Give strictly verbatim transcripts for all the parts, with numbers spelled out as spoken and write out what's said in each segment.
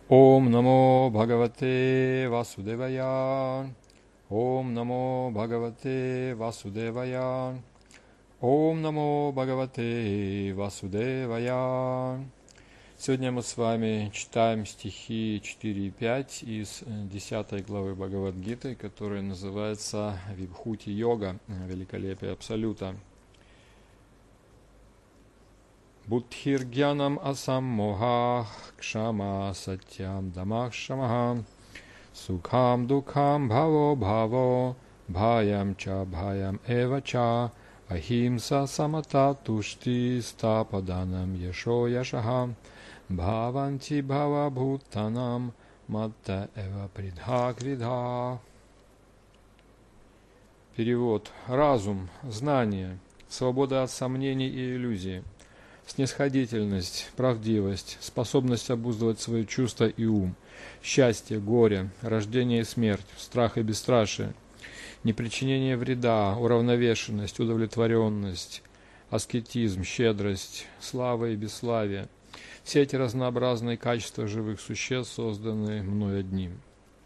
Ом намо Бхагавате Васудевая. Ом намо Бхагавате Васудевая. Ом намо Бхагавате Васудевая. Сегодня мы с вами читаем стихи четыре и пять из десятой главы Бхагавад-гиты, которая называется Вибхути-йога, великолепие Абсолюта. Буддхиргьянам асаммоха кшама сатьям дамах шамаха сукхам дукхам бхаво бхаво бхаям ча бхаям эва ча ахимса самата тушти стападанам яшо яшаха бхаванти бхава бхутанам матта эва придха кридха. Перевод. Разум, знание, свобода от сомнений и иллюзий, снисходительность, правдивость, способность обуздывать свои чувства и ум, счастье, горе, рождение и смерть, страх и бесстрашие, непричинение вреда, уравновешенность, удовлетворенность, аскетизм, щедрость, слава и бесславие. Все эти разнообразные качества живых существ созданы мной одним.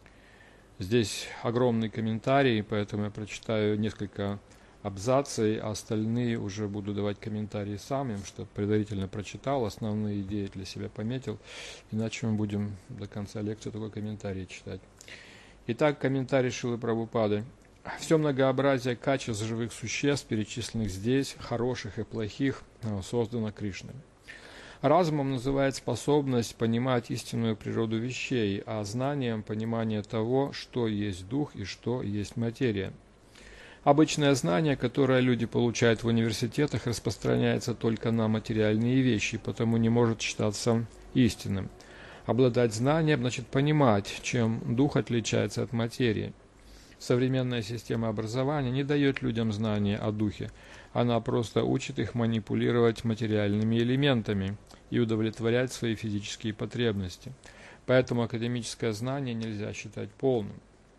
Здесь огромный комментарий, поэтому я прочитаю несколько абзацы, а остальные уже буду давать комментарии сам, им что предварительно прочитал, основные идеи для себя пометил, иначе мы будем до конца лекции такой комментарий читать. Итак, комментарий Шрилы Прабхупады. Все многообразие качеств живых существ, перечисленных здесь, хороших и плохих, создано Кришной. Разумом называет способность понимать истинную природу вещей, а знанием – понимание того, что есть дух и что есть материя. Обычное знание, которое люди получают в университетах, распространяется только на материальные вещи, потому не может считаться истинным. Обладать знанием значит понимать, чем дух отличается от материи. Современная система образования не дает людям знания о духе, она просто учит их манипулировать материальными элементами и удовлетворять свои физические потребности. Поэтому академическое знание нельзя считать полным.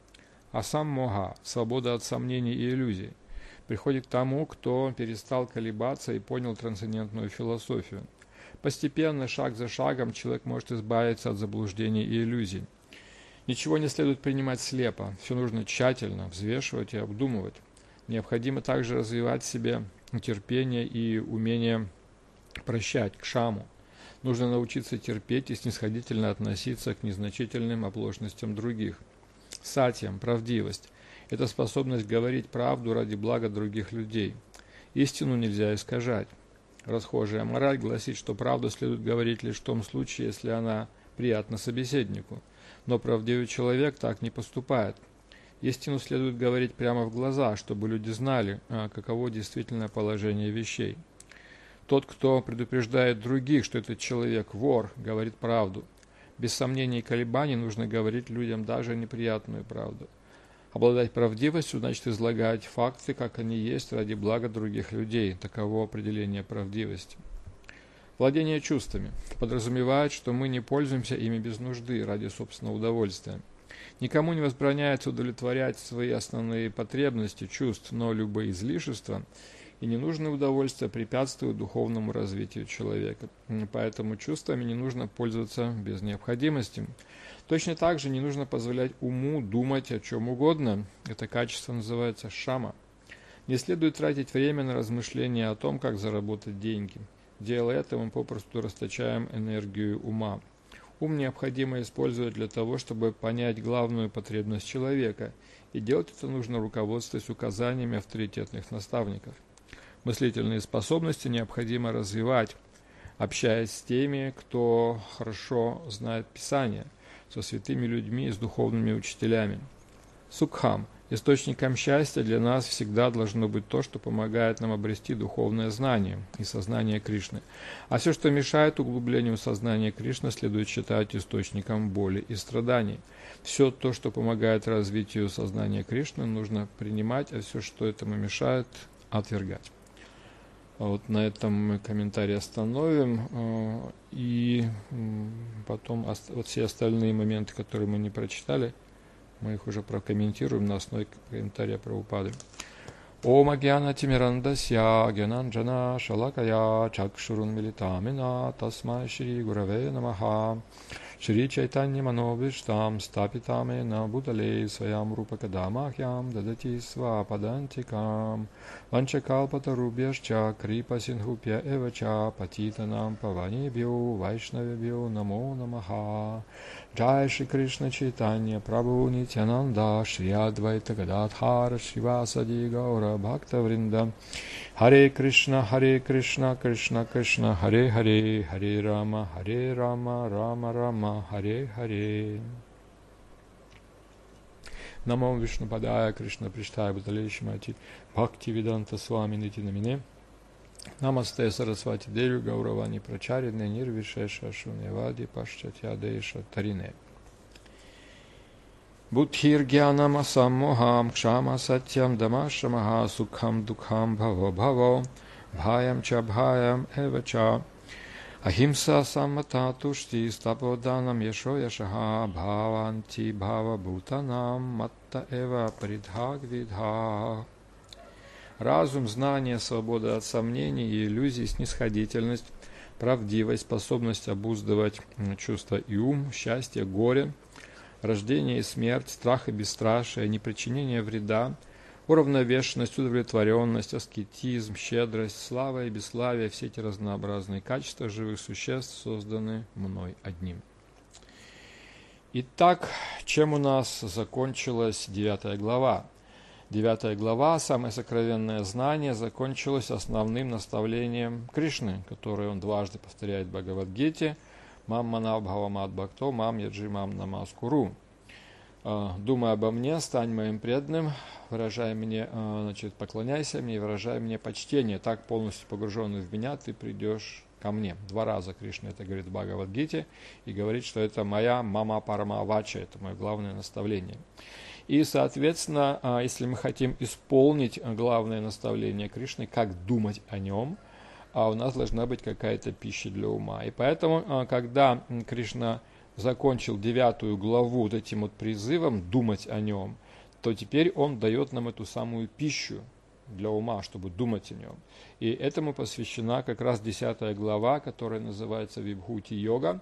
Асаммоха, свобода от сомнений и иллюзий, приходит к тому, кто перестал колебаться и понял трансцендентную философию. Постепенно, шаг за шагом, человек может избавиться от заблуждений и иллюзий. Ничего не следует принимать слепо, все нужно тщательно взвешивать и обдумывать. Необходимо также развивать в себе терпение и умение прощать, кшаму. Нужно научиться терпеть и снисходительно относиться к незначительным оплошностям других. Сатьям, правдивость – это способность говорить правду ради блага других людей. Истину нельзя искажать. Расхожая мораль гласит, что правду следует говорить лишь в том случае, если она приятна собеседнику. Но правдивый человек так не поступает. Истину следует говорить прямо в глаза, чтобы люди знали, каково действительное положение вещей. Тот, кто предупреждает других, что этот человек вор, говорит правду. Без сомнений и колебаний нужно говорить людям даже неприятную правду. Обладать правдивостью значит излагать факты, как они есть, ради блага других людей. Таково определение правдивости. Владение чувствами подразумевает, что мы не пользуемся ими без нужды, ради собственного удовольствия. Никому не возбраняется удовлетворять свои основные потребности чувств, но любые излишества и ненужные удовольствия препятствуют духовному развитию человека. Поэтому чувствами не нужно пользоваться без необходимости. Точно так же не нужно позволять уму думать о чем угодно. Это качество называется шама. Не следует тратить время на размышления о том, как заработать деньги. Делая это, мы попросту расточаем энергию ума. Ум необходимо использовать для того, чтобы понять главную потребность человека, и делать это нужно, руководствуясь указаниями авторитетных наставников. Мыслительные способности необходимо развивать, общаясь с теми, кто хорошо знает Писание, со святыми людьми и с духовными учителями. Сукхам. Источником счастья для нас всегда должно быть то, что помогает нам обрести духовное знание и сознание Кришны. А все, что мешает углублению сознания Кришны, следует считать источником боли и страданий. Все то, что помогает развитию сознания Кришны, нужно принимать, а все, что этому мешает, отвергать. Вот на этом мы комментарий остановим. И потом вот все остальные моменты, которые мы не прочитали, мы их уже прокомментируем на основе комментария Прабхупады. Ом агьяна тимирандасья гьянанджана шалакая чакшурун милитамина тасмай шри гураве намаха Шри Чайтанья Мановиштам Стапитамена Бутале Своям Рупакадамахьям Дадати Свападантикам Ванчакалпатарубьяшча Крипа Сингхупья Эвача Патитанам Паванибью Вайшнавибью Намо Намаха. Джай Шри Кришна Чайтанья Прабху Нитянанда Шри Адвайта Гададхара Шривасади Гаура Бхактавринда. Харе Кришна, Харе Кришна, Кришна Кришна, Харе Харе, Харе Рама, Харе Рама, Рама Рама, Харе Харе. Намо Вишну Падая Кришна Приштая Бутале Шимати Бхакти Веданта Свами Нити Намине. Намасте Сарасвати Деви Гауравани Прачарине Нирвишеша Шуневади Пашчатья Дейша Тарине. Будхир Гьянам Асаммохам Кшама Сатьям Дамашамаха Сукхам Дукхам Бхаво Бхаво Бхаям Ча Бхаям Эвача Ахимса Саммата Тушти Стаподанам Яшо Яшаха Бхаванти Бхава Бхутанам Матта Эва Придхагвидха. Разум, знание, свобода от сомнений и иллюзий, снисходительность, правдивость, способность обуздывать чувства и ум, счастье, горе, рождение и смерть, страх и бесстрашие, непричинение вреда, уравновешенность, удовлетворенность, аскетизм, щедрость, слава и бесславие – все эти разнообразные качества живых существ созданы мной одним. Итак, чем у нас закончилась девятая глава? Девятая глава, самое сокровенное знание, закончилась основным наставлением Кришны, которое он дважды повторяет в Бхагавад-гите: «Мам манав бхавамад бхакто, мам яджи мам намаскуру». «Думай обо мне, стань моим преданным, выражай мне, значит, поклоняйся мне и выражай мне почтение. Так, полностью погруженный в меня, ты придешь ко мне». Два раза Кришна это говорит в Бхагавад-гите и говорит, что это моя мама парама вача, это мое главное наставление. И, соответственно, если мы хотим исполнить главное наставление Кришны, как думать о нем, у нас должна быть какая-то пища для ума. И поэтому, когда Кришна закончил девятую главу вот этим вот призывом думать о нем, то теперь он дает нам эту самую пищу для ума, чтобы думать о нем. И этому посвящена как раз десятая глава, которая называется Вибхути-йога,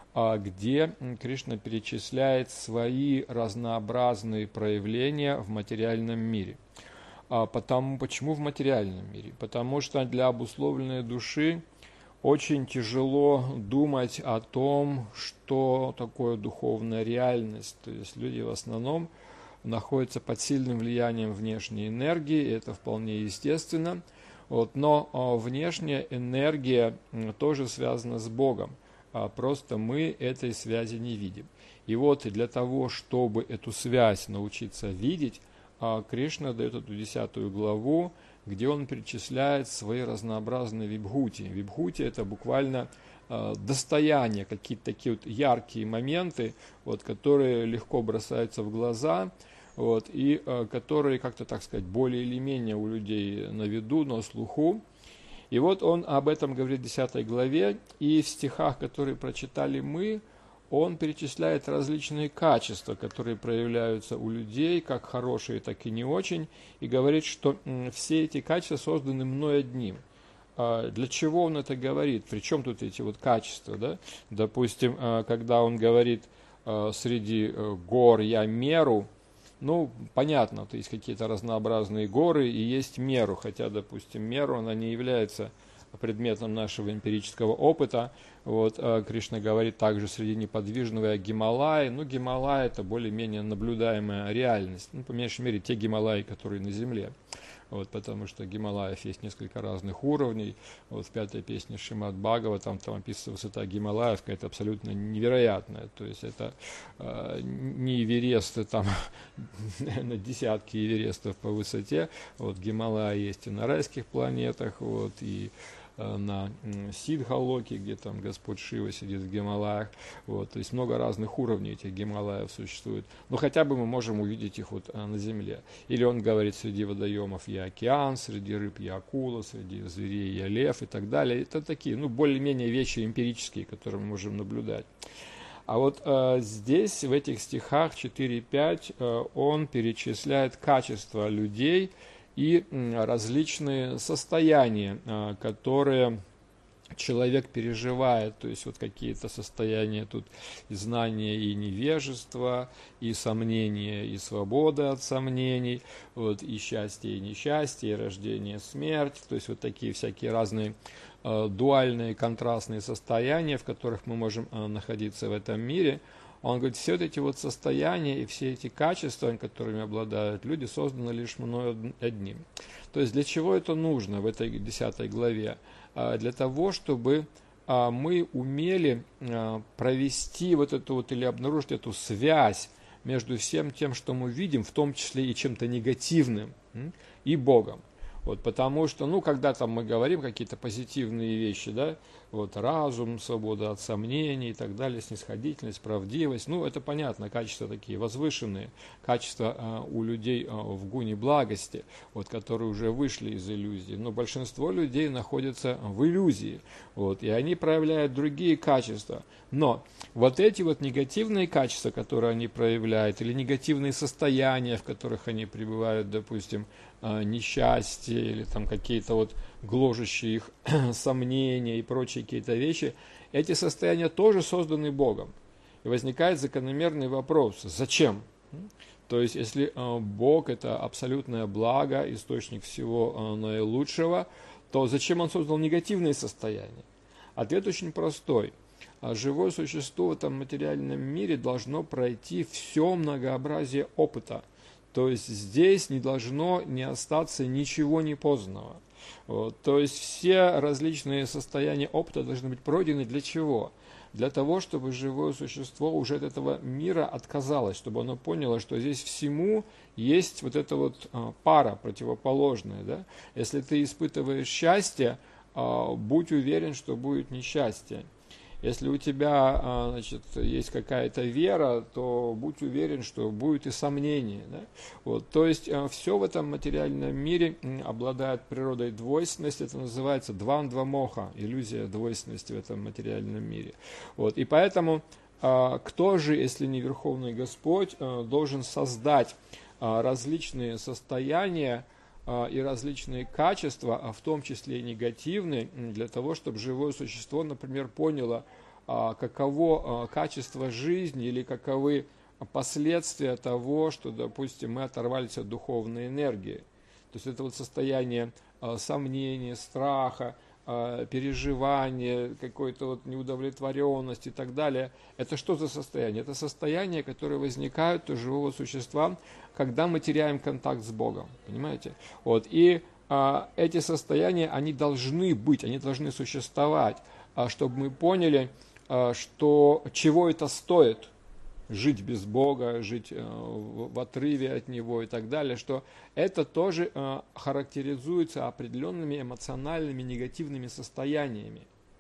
где Кришна перечисляет свои разнообразные проявления в материальном мире. Потому, почему в материальном мире? Потому что для обусловленной души очень тяжело думать о том, что такое духовная реальность. То есть люди в основном находятся под сильным влиянием внешней энергии, и это вполне естественно. Вот, но внешняя энергия тоже связана с Богом. Просто мы этой связи не видим. И вот для того, чтобы эту связь научиться видеть, Кришна дает эту десятую главу, где он перечисляет свои разнообразные вибхути. Вибхути – это буквально достояние, какие-то такие вот яркие моменты, вот, которые легко бросаются в глаза, вот, и которые как-то, так сказать, более или менее у людей на виду, на слуху. И вот он об этом говорит в десятой главе, и в стихах, которые прочитали мы, он перечисляет различные качества, которые проявляются у людей, как хорошие, так и не очень, и говорит, что все эти качества созданы мной одним. Для чего он это говорит? Причем тут эти вот качества? Да? Допустим, когда он говорит «среди гор я меру», ну, понятно, то есть какие-то разнообразные горы и есть меру, хотя, допустим, меру, она не является предметом нашего эмпирического опыта. Вот, Кришна говорит также среди неподвижного Гималаи. Ну, Гималай – это более-менее наблюдаемая реальность. Ну, по меньшей мере, те Гималаи, которые на Земле. Вот, потому что Гималаев есть несколько разных уровней. Вот в пятой песне Шримад Бхагаватам там описывается высота Гималаев, какая-то абсолютно невероятная. То есть это э, не Эвересты, там на десятки Эверестов по высоте. Вот Гималаи есть и на райских планетах, вот, и на Сидхалоке, где там Господь Шива сидит в Гималаях. Вот, то есть много разных уровней этих Гималаев существует. Но хотя бы мы можем увидеть их вот на Земле. Или он говорит, среди водоемов я океан, среди рыб я акула, среди зверей я лев и так далее. Это такие, ну, более-менее вещи эмпирические, которые мы можем наблюдать. А вот э, здесь, в этих стихах четыре-пять, э, он перечисляет качества людей и различные состояния, которые человек переживает, то есть вот какие-то состояния тут и знания, и невежества, и сомнения, и свобода от сомнений, вот, и счастье, и несчастье, и рождение, смерть, то есть вот такие всякие разные э, дуальные, контрастные состояния, в которых мы можем э, находиться в этом мире. Он говорит, все вот эти вот состояния и все эти качества, которыми обладают люди, созданы лишь мною одним. То есть для чего это нужно в этой десятой главе? Для того, чтобы мы умели провести вот эту вот или обнаружить эту связь между всем тем, что мы видим, в том числе и чем-то негативным, и Богом. Вот, потому что, ну, когда там мы говорим какие-то позитивные вещи, да, вот, разум, свобода от сомнений и так далее, снисходительность, правдивость, ну, это понятно, качества такие возвышенные, качества э, у людей э, в гуне благости, вот, которые уже вышли из иллюзии, но большинство людей находятся в иллюзии, вот, и они проявляют другие качества, но вот эти вот негативные качества, которые они проявляют, или негативные состояния, в которых они пребывают, допустим, несчастье или там какие-то вот гложущие их сомнения и прочие какие-то вещи, эти состояния тоже созданы Богом. И возникает закономерный вопрос, зачем? То есть, если Бог – это абсолютное благо, источник всего наилучшего, то зачем Он создал негативные состояния? Ответ очень простой. Живое существо в этом материальном мире должно пройти все многообразие опыта. То есть здесь не должно не остаться ничего непознанного. Вот. То есть все различные состояния опыта должны быть пройдены для чего? Для того, чтобы живое существо уже от этого мира отказалось, чтобы оно поняло, что здесь всему есть вот эта вот а, пара противоположная. Да? Если ты испытываешь счастье, а, будь уверен, что будет несчастье. Если у тебя, значит, есть какая-то вера, то будь уверен, что будет и сомнение. Да? Вот, то есть все в этом материальном мире обладает природой двойственности, это называется двандва моха, иллюзия двойственности в этом материальном мире. Вот, и поэтому кто же, если не Верховный Господь, должен создать различные состояния и различные качества, в том числе и негативные, для того, чтобы живое существо, например, поняло, каково качество жизни или каковы последствия того, что, допустим, мы оторвались от духовной энергии. То есть это вот состояние сомнения, страха, переживания, какой-то вот неудовлетворенности и так далее. Это что за состояние? Это состояние, которое возникает у живого существа, когда мы теряем контакт с Богом. Понимаете? Вот. И а, эти состояния, они должны быть, они должны существовать, а, чтобы мы поняли, а, что чего это стоит жить без Бога, жить э, в, в отрыве от Него и так далее, что это тоже э, характеризуется определенными эмоциональными негативными состояниями.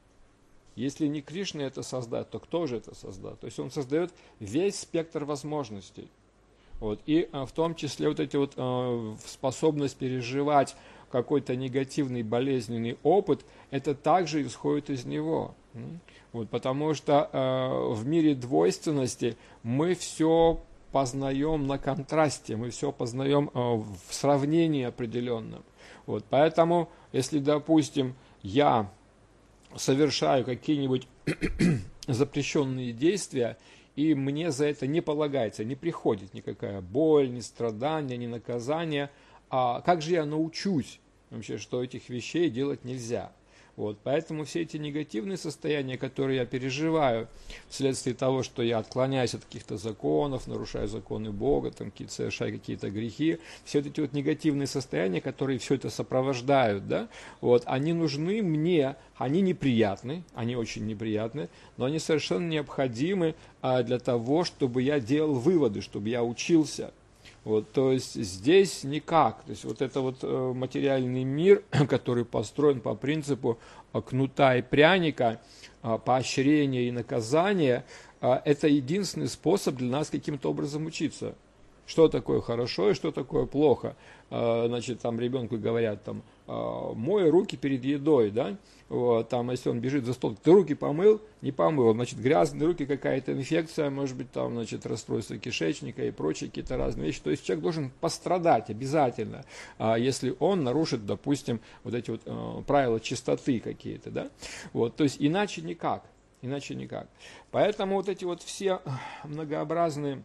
Если не Кришна это создает, то кто же это создаст? То есть он создает весь спектр возможностей. Вот. И э, в том числе вот эти вот э, способность переживать какой-то негативный болезненный опыт, это также исходит из него. Вот, потому что э, в мире двойственности мы все познаем на контрасте, мы все познаем э, в сравнении определенном. Вот, поэтому, если, допустим, я совершаю какие-нибудь запрещенные действия, и мне за это не полагается, не приходит никакая боль, ни страдания, ни наказание, а как же я научусь вообще, что этих вещей делать нельзя? Вот, поэтому все эти негативные состояния, которые я переживаю вследствие того, что я отклоняюсь от каких-то законов, нарушаю законы Бога, там, совершаю какие-то грехи, все эти вот негативные состояния, которые все это сопровождают, да, вот, они нужны мне, они неприятны, они очень неприятны, но они совершенно необходимы а, для того, чтобы я делал выводы, чтобы я учился. Вот, то есть здесь никак. То есть вот это вот э, материальный мир, который построен по принципу э, кнута и пряника, э, поощрения и наказания, э, это единственный способ для нас каким-то образом учиться. Что такое хорошо и что такое плохо. Э, значит, там ребенку говорят, там, мой руки перед едой, да, вот, там, если он бежит за стол, ты руки помыл, не помыл, значит, грязные руки, какая-то инфекция, может быть, там, значит, расстройство кишечника и прочие какие-то разные вещи, то есть человек должен пострадать обязательно, если он нарушит, допустим, вот эти вот правила чистоты какие-то, да, вот, то есть иначе никак, иначе никак. Поэтому вот эти вот все многообразные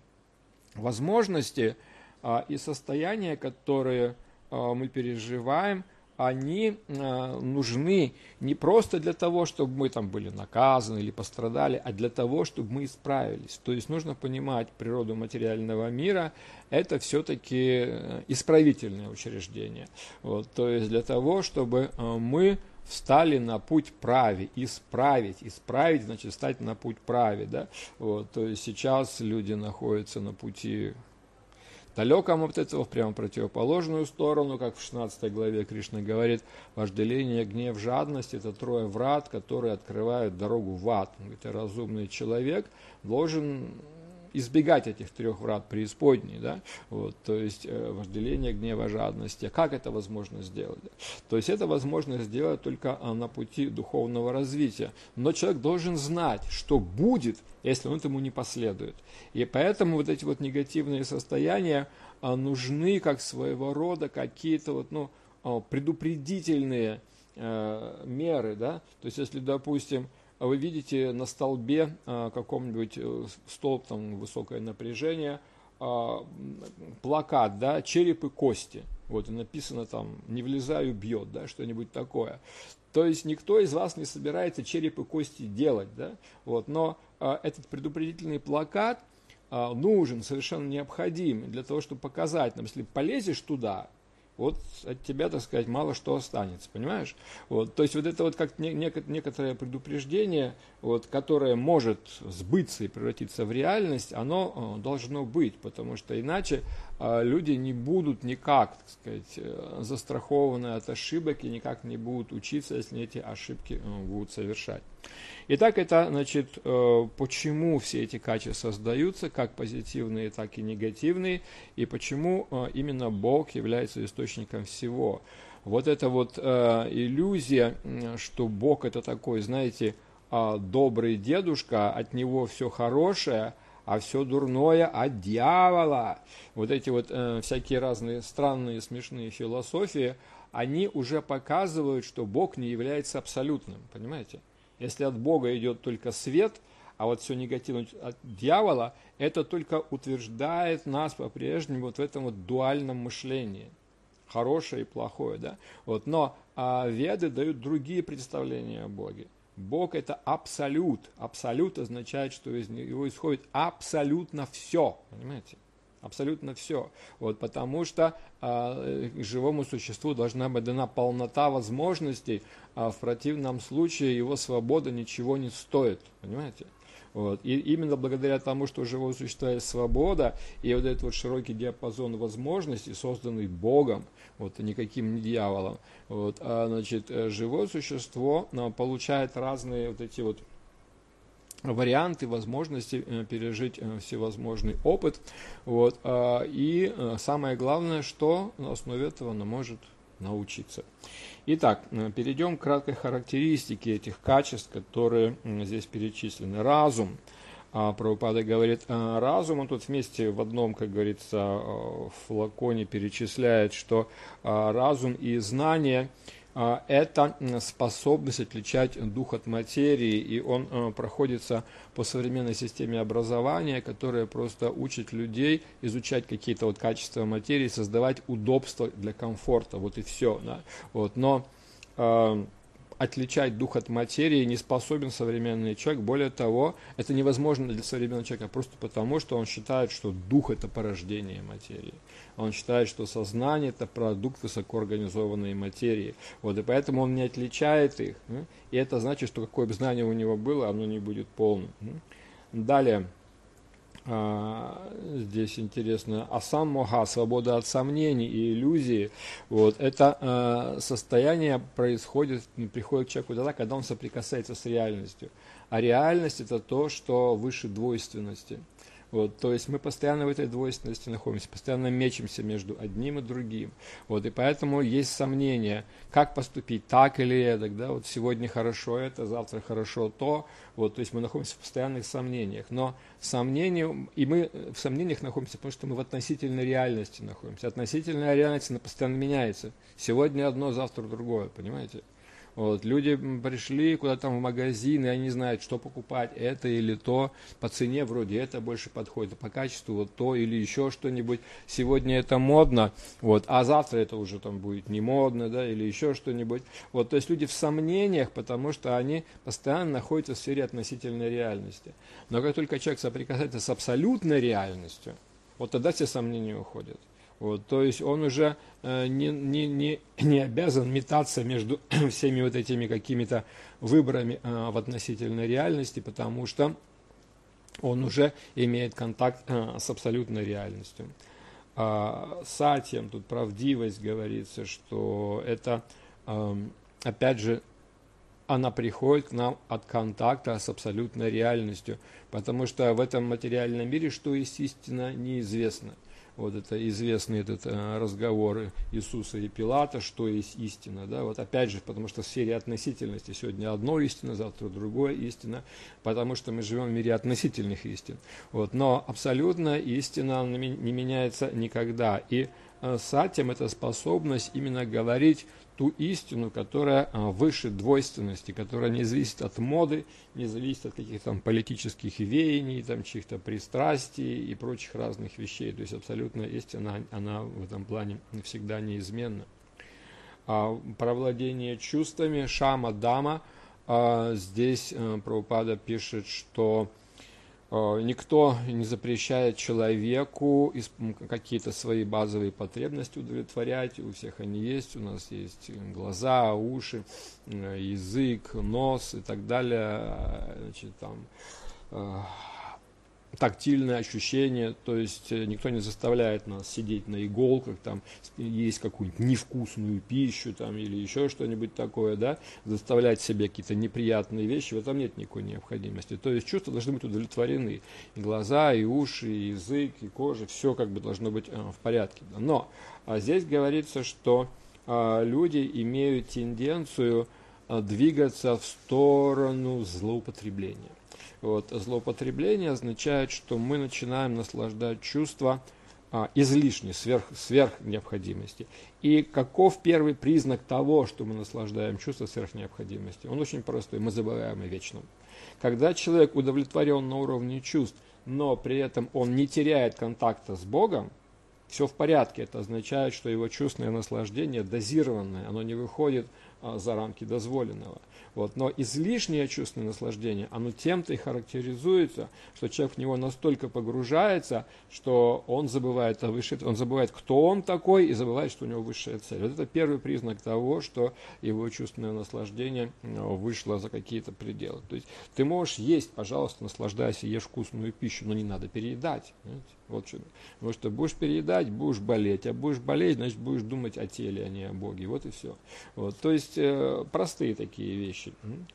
возможности и состояния, которые мы переживаем, они э, нужны не просто для того, чтобы мы там были наказаны или пострадали, а для того, чтобы мы исправились. То есть нужно понимать природу материального мира, это все-таки исправительное учреждение. Вот, то есть для того, чтобы э, мы встали на путь праве, исправить, исправить, значит, стать на путь праве. Да? Вот, то есть сейчас люди находятся на пути далеком от этого, в прямо противоположную сторону, как в шестнадцатой главе Кришна говорит, вожделение, гнев, жадность – это трое врат, которые открывают дорогу в ад. Он говорит, разумный человек должен избегать этих трех врат преисподней, да, вот, то есть э, вожделение, гнева, жадности. А как это возможно сделать? То есть это возможно сделать только а, на пути духовного развития. Но человек должен знать, что будет, если он этому не последует. И поэтому вот эти вот негативные состояния а, нужны как своего рода какие-то вот, ну, а, предупредительные а, меры, да, то есть если, допустим, вы видите на столбе а, каком-нибудь столб, там высокое напряжение, а, плакат, да, череп и кости, вот, и написано там, не влезаю, бьет, да, что-нибудь такое. То есть никто из вас не собирается череп и кости делать, да, вот, но а, этот предупредительный плакат а, нужен, совершенно необходим для того, чтобы показать нам, если полезешь туда, вот от тебя, так сказать, мало что останется, понимаешь? Вот, то есть вот это вот как некоторое предупреждение, вот, которое может сбыться и превратиться в реальность, оно должно быть, потому что иначе люди не будут никак, так сказать, застрахованы от ошибок и никак не будут учиться, если эти ошибки будут совершать. Итак, это, значит, почему все эти качества создаются, как позитивные, так и негативные, и почему именно Бог является источником всего. Вот эта вот иллюзия, что Бог это такой, знаете, добрый дедушка, от него все хорошее, а все дурное от дьявола. Вот эти вот всякие разные странные, смешные философии, они уже показывают, что Бог не является абсолютным, понимаете? Если от Бога идет только свет, а вот все негативное от дьявола, это только утверждает нас по-прежнему вот в этом вот дуальном мышлении. Хорошее и плохое, да? Вот, но а, веды дают другие представления о Боге. Бог это абсолют. Абсолют означает, что из него исходит абсолютно все, понимаете? Абсолютно все. Вот, потому что э, живому существу должна быть дана полнота возможностей, а в противном случае его свобода ничего не стоит. Понимаете? Вот. И именно благодаря тому, что у живого существа есть свобода, и вот этот вот широкий диапазон возможностей, созданный Богом, вот, никаким не дьяволом, вот, а, значит, живое существо а, получает разные вот эти вот варианты, возможности э, пережить э, всевозможный опыт. Вот, э, и э, самое главное, что на основе этого оно может научиться. Итак, э, перейдем к краткой характеристике этих качеств, которые э, здесь перечислены. Разум. А Прабхупада говорит, э, разум, он тут вместе в одном, как говорится, э, флаконе перечисляет, что э, разум и знание это способность отличать дух от материи, и он э, проходится по современной системе образования, которая просто учит людей изучать какие-то вот качества материи, создавать удобства для комфорта, вот и все. Да? Вот, но э, отличать дух от материи не способен современный человек. Более того, это невозможно для современного человека просто потому, что он считает, что дух – это порождение материи. Он считает, что сознание – это продукт высокоорганизованной материи. Вот, и поэтому он не отличает их. И это значит, что какое бы знание у него было, оно не будет полным. Далее. Здесь интересно, асам моха, свобода от сомнений и иллюзий, вот, это э, состояние происходит, приходит к человеку тогда, когда он соприкасается с реальностью. А реальность это то, что выше двойственности. Вот, то есть мы постоянно в этой двойственности находимся, постоянно мечемся между одним и другим. Вот, и поэтому есть сомнения, как поступить, так или эдак. Да? Вот сегодня хорошо это, завтра хорошо то. Вот, то есть мы находимся в постоянных сомнениях. Но сомнения, и мы в сомнениях находимся, потому что мы в относительной реальности находимся. Относительная реальность, она постоянно меняется. Сегодня одно, завтра другое, понимаете? Вот, люди пришли куда-то там в магазин, и они знают, что покупать, это или то, по цене вроде это больше подходит, а по качеству вот то или еще что-нибудь. Сегодня это модно, вот, а завтра это уже там будет не модно, да, или еще что-нибудь. Вот, то есть люди в сомнениях, потому что они постоянно находятся в сфере относительной реальности. Но как только человек соприкасается с абсолютной реальностью, вот тогда все сомнения уходят. Вот, то есть он уже э, не, не, не, не обязан метаться между всеми вот этими какими-то выборами э, в относительной реальности, потому что он уже имеет контакт э, с абсолютной реальностью. А, сатьям, тут правдивость говорится, что это, э, опять же, она приходит к нам от контакта с абсолютной реальностью, потому что в этом материальном мире, что есть истина, неизвестно. Вот это известный этот э, разговор Иисуса и Пилата, что есть истина, да, вот опять же, потому что в сфере относительности сегодня одно истина, завтра другое истина, потому что мы живем в мире относительных истин, вот, но абсолютная истина не меняется никогда, и э, сатьям это способность именно говорить ту истину, которая а, выше двойственности, которая не зависит от моды, не зависит от каких-то там политических веяний, там, чьих-то пристрастий и прочих разных вещей. То есть абсолютная истина, она в этом плане всегда неизменна. А, про владение чувствами, шама, дама, а, здесь а, Прабхупада пишет, что никто не запрещает человеку какие-то свои базовые потребности удовлетворять. У всех они есть. У нас есть глаза, уши, язык, нос и так далее. Значит, там, тактильные ощущения. То есть никто не заставляет нас сидеть на иголках, там, есть какую-нибудь невкусную пищу там, или еще что-нибудь такое, да? Заставлять себе какие-то неприятные вещи. В этом нет никакой необходимости. То есть чувства должны быть удовлетворены. И глаза, и уши, и язык, и кожа. Все как бы должно быть в порядке. Но а здесь говорится, что а, люди имеют тенденцию а, двигаться в сторону злоупотребления. Вот, злоупотребление означает, что мы начинаем наслаждать чувства а, излишне, сверх, сверх необходимости. И каков первый признак того, что мы наслаждаем чувства сверх необходимости? Он очень простой, мы забываем о вечном. Когда человек удовлетворен на уровне чувств, но при этом он не теряет контакта с Богом, все в порядке. Это означает, что его чувственное наслаждение дозированное, оно не выходит а, за рамки дозволенного. Вот. Но излишнее чувственное наслаждение, оно тем-то и характеризуется, что человек в него настолько погружается, что он забывает о высшей, он забывает, кто он такой, и забывает, что у него высшая цель. Вот это первый признак того, что его чувственное наслаждение вышло за какие-то пределы. То есть ты можешь есть, пожалуйста, наслаждайся, ешь вкусную пищу, но не надо переедать. Понимаете? Вот что. Потому что будешь переедать, будешь болеть, а будешь болеть, значит будешь думать о теле, а не о Боге. Вот и все. Вот. То есть э, простые такие вещи.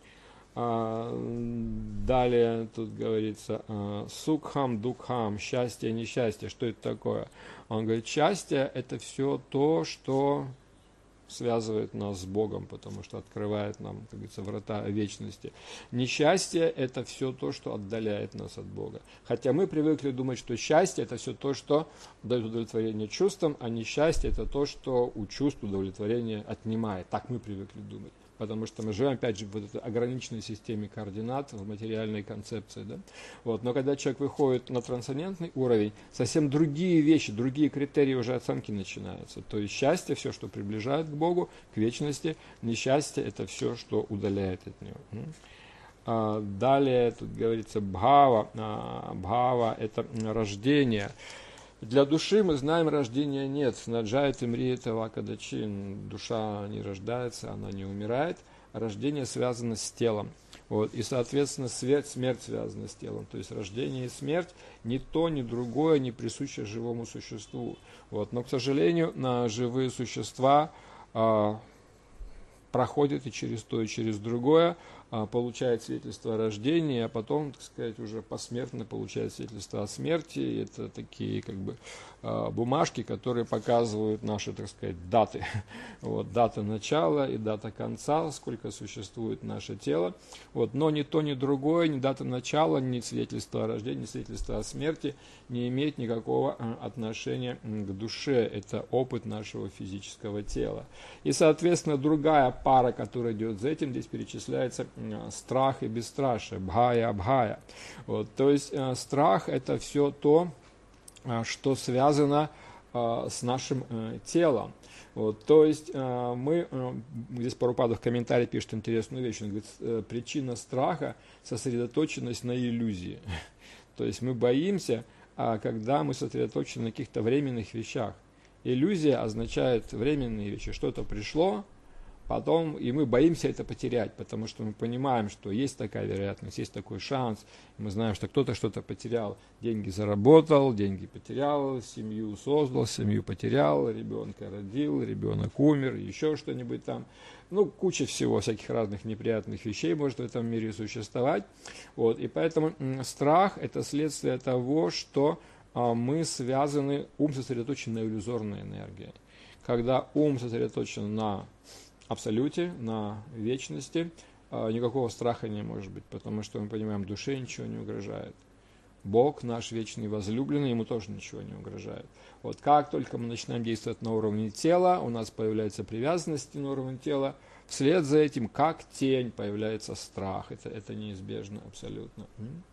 А, далее тут говорится сукхам, дукхам, счастье, несчастье. Что это такое? Он говорит, счастье это все то, что связывает нас с Богом, потому что открывает нам, как говорится, врата вечности. Несчастье – это все то, что отдаляет нас от Бога. Хотя мы привыкли думать, что счастье – это все то, что дает удовлетворение чувствам, а несчастье – это то, что у чувств удовлетворение отнимает. Так мы привыкли думать. Потому что мы живем, опять же, в этой ограниченной системе координат, в материальной концепции. Да? Вот. Но когда человек выходит на трансцендентный уровень, совсем другие вещи, другие критерии уже оценки начинаются. То есть счастье – все, что приближает к Богу, к вечности. Несчастье – это все, что удаляет от Него. А далее тут говорится бхава. А, бхава – это рождение. Для души, мы знаем, рождения нет. Наджает и мриет авакадачин. Душа не рождается, она не умирает. Рождение связано с телом. Вот. И, соответственно, смерть, смерть связана с телом. То есть рождение и смерть ни то, ни другое не присуще живому существу. Вот. Но, к сожалению, на живые существа а, проходят и через то, и через другое. получает свидетельство о рождении, а потом, так сказать, уже посмертно получает свидетельство о смерти. Это такие как бы бумажки, которые показывают наши, так сказать, даты. Вот, дата начала и дата конца, сколько существует наше тело. Вот, но ни то, ни другое, ни дата начала, ни свидетельство о рождении, ни свидетельство о смерти не имеет никакого отношения к душе. Это опыт нашего физического тела. И, соответственно, другая пара, которая идет за этим, здесь перечисляется страх и бесстрашие, бхая, абхая. Вот, то есть э, страх – это все то, э, что связано э, с нашим э, телом. Вот, то есть э, мы, э, здесь Прабхупада в комментарии пишет интересную вещь, он говорит, э, причина страха – сосредоточенность на иллюзии. То есть мы боимся, э, когда мы сосредоточены на каких-то временных вещах. Иллюзия означает временные вещи, что-то пришло, потом, и мы боимся это потерять, потому что мы понимаем, что есть такая вероятность, есть такой шанс. Мы знаем, что кто-то что-то потерял, деньги заработал, деньги потерял, семью создал, семью потерял, ребенка родил, ребенок умер, еще что-нибудь там. Ну, куча всего, всяких разных неприятных вещей может в этом мире существовать. Вот, и поэтому страх – это следствие того, что а, мы связаны, ум сосредоточен на иллюзорной энергии. Когда ум сосредоточен на абсолюте, на вечности, никакого страха не может быть, потому что мы понимаем, душе ничего не угрожает. Бог, наш вечный возлюбленный, ему тоже ничего не угрожает. Вот как только мы начинаем действовать на уровне тела, у нас появляется привязанность на уровне тела, вслед за этим, как тень, появляется страх. Это, это неизбежно абсолютно.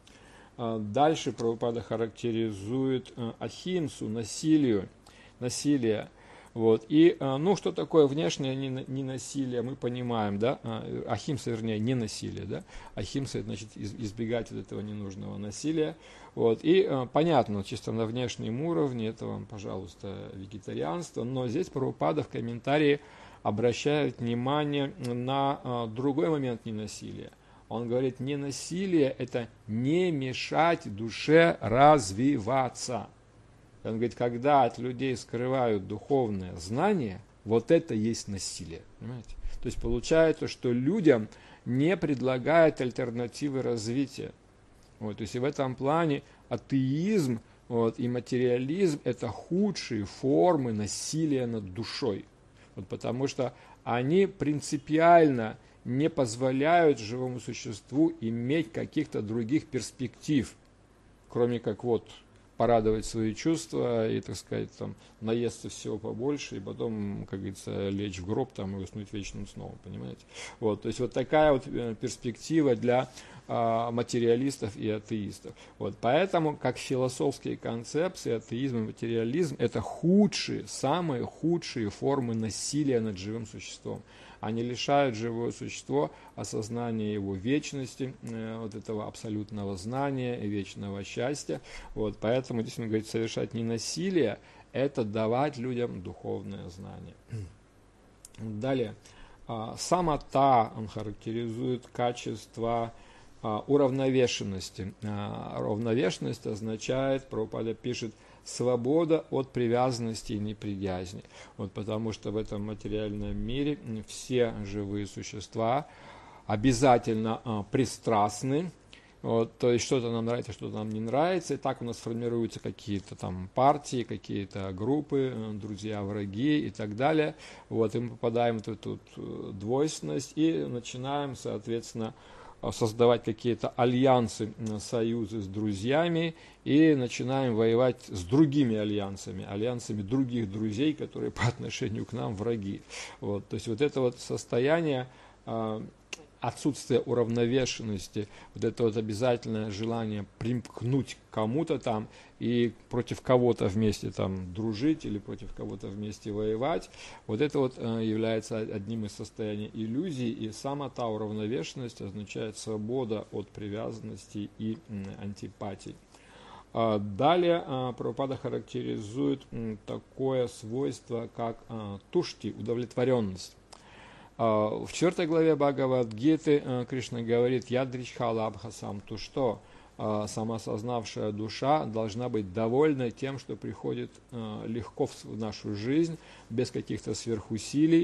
Дальше Прабхупада характеризует ахимсу, насилию, насилие. Вот. И, ну, что такое внешнее ненасилие, мы понимаем, да, ахимса, вернее, не насилие, да, ахимса, это значит избегать вот этого ненужного насилия, вот, и понятно, чисто на внешнем уровне, это вам, пожалуйста, вегетарианство, но здесь Прабхупада в комментарии обращает внимание на другой момент ненасилия. Он говорит, ненасилие – это не мешать душе развиваться. Он говорит, когда от людей скрывают духовное знание, вот это есть насилие. Понимаете? То есть получается, что людям не предлагают альтернативы развития. Вот, то есть и в этом плане атеизм вот, и материализм – это худшие формы насилия над душой. Вот, потому что они принципиально не позволяют живому существу иметь каких-то других перспектив, кроме как вот порадовать свои чувства и, так сказать, там, наесться всего побольше, и потом, как говорится, лечь в гроб там, и уснуть вечным сном, понимаете? Вот, то есть вот такая вот перспектива для а, материалистов и атеистов. Вот, поэтому, как философские концепции, атеизм и материализм – это худшие, самые худшие формы насилия над живым существом. Они лишают живое существо осознания его вечности, э, вот этого абсолютного знания и вечного счастья. Вот, поэтому здесь он говорит, совершать не насилие, это давать людям духовное знание. Далее. А, самота, он характеризует качество а, уравновешенности. А, уравновешенность означает, Прабхупада пишет, свобода от привязанности и неприязни. Вот потому что в этом материальном мире все живые существа обязательно а, пристрастны. Вот, то есть что-то нам нравится, что-то нам не нравится. И так у нас формируются какие-то там партии, какие-то группы, друзья, враги и так далее. Вот, и мы попадаем в эту двойственность и начинаем, соответственно, создавать какие-то альянсы, союзы с друзьями и начинаем воевать с другими альянсами, альянсами других друзей, которые по отношению к нам враги. Вот, то есть вот это вот состояние отсутствие уравновешенности, вот это вот обязательное желание примкнуть к кому-то там и против кого-то вместе там дружить или против кого-то вместе воевать, вот это вот э, является одним из состояний иллюзий, и сама та уравновешенность означает свобода от привязанности и м, антипатий. А далее а, Прабхупада характеризует м, такое свойство, как а, тушти, удовлетворенность. В четвертой главе Бхагавад-гиты Кришна говорит «Ядричхала абхасам», то что самоосознавшая душа должна быть довольна тем, что приходит легко в нашу жизнь, без каких-то сверхусилий,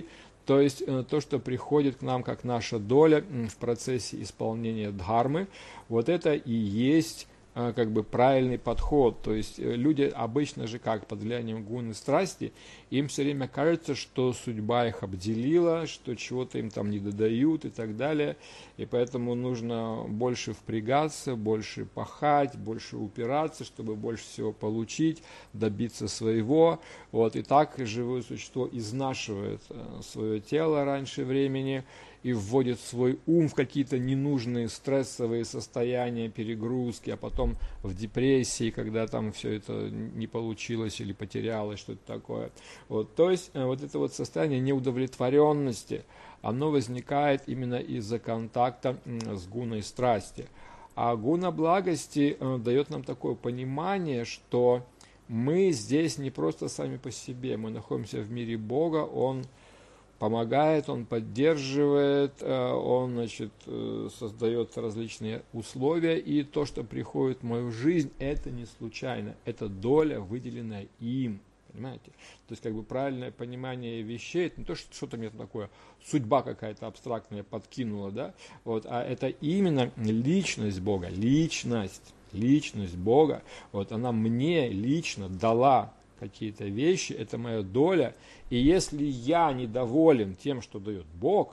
То есть то, что приходит к нам как наша доля в процессе исполнения дхармы, вот это и есть как бы правильный подход. То есть люди обычно же как под влиянием гуны страсти, им все время кажется, что судьба их обделила, что чего-то им там не додают и так далее. И поэтому нужно больше впрягаться, больше пахать, больше упираться, чтобы больше всего получить, добиться своего. Вот. И так живое существо изнашивает свое тело раньше времени и вводит свой ум в какие-то ненужные стрессовые состояния, перегрузки, а потом в депрессии, когда там все это не получилось или потерялось, что-то такое. Вот. То есть вот это вот состояние неудовлетворенности, оно возникает именно из-за контакта с гуной страсти. А гуна благости дает нам такое понимание, что мы здесь не просто сами по себе, мы находимся в мире Бога, Он помогает, он поддерживает, он, значит, создает различные условия, и то, что приходит в мою жизнь, это не случайно, это доля, выделенная им, понимаете? То есть, как бы, правильное понимание вещей, это не то, что что-то мне такое, судьба какая-то абстрактная подкинула, да, вот, а это именно личность Бога, личность, личность Бога, вот, она мне лично дала какие-то вещи, это моя доля, и если я недоволен тем, что дает Бог,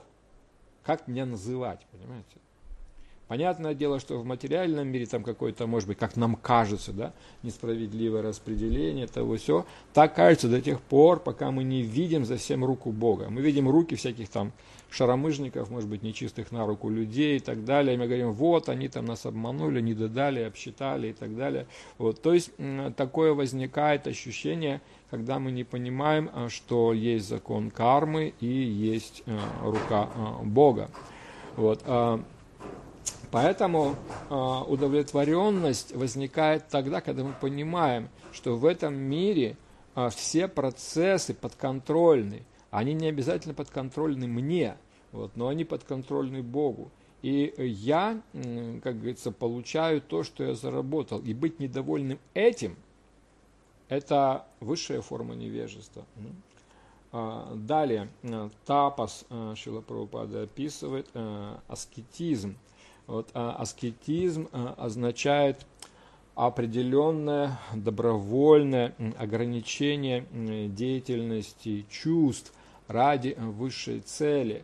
как меня называть, понимаете? Понятное дело, что в материальном мире там какое-то, может быть, как нам кажется, да, несправедливое распределение того все. Так кажется до тех пор, пока мы не видим за всем руку Бога. Мы видим руки всяких там шаромыжников, может быть, нечистых на руку людей и так далее. И мы говорим, вот, они там нас обманули, не додали, обсчитали и так далее. Вот, то есть такое возникает ощущение, когда мы не понимаем, что есть закон кармы и есть рука Бога. Вот. Поэтому э, удовлетворенность возникает тогда, когда мы понимаем, что в этом мире э, все процессы подконтрольны. Они не обязательно подконтрольны мне, вот, но они подконтрольны Богу. И я, э, как говорится, получаю то, что я заработал. И быть недовольным этим – это высшая форма невежества. Э, далее, э, тапас, э, Шрила Прабхупада описывает, э, аскетизм. Вот, а аскетизм а, означает определенное добровольное ограничение деятельности чувств ради высшей цели.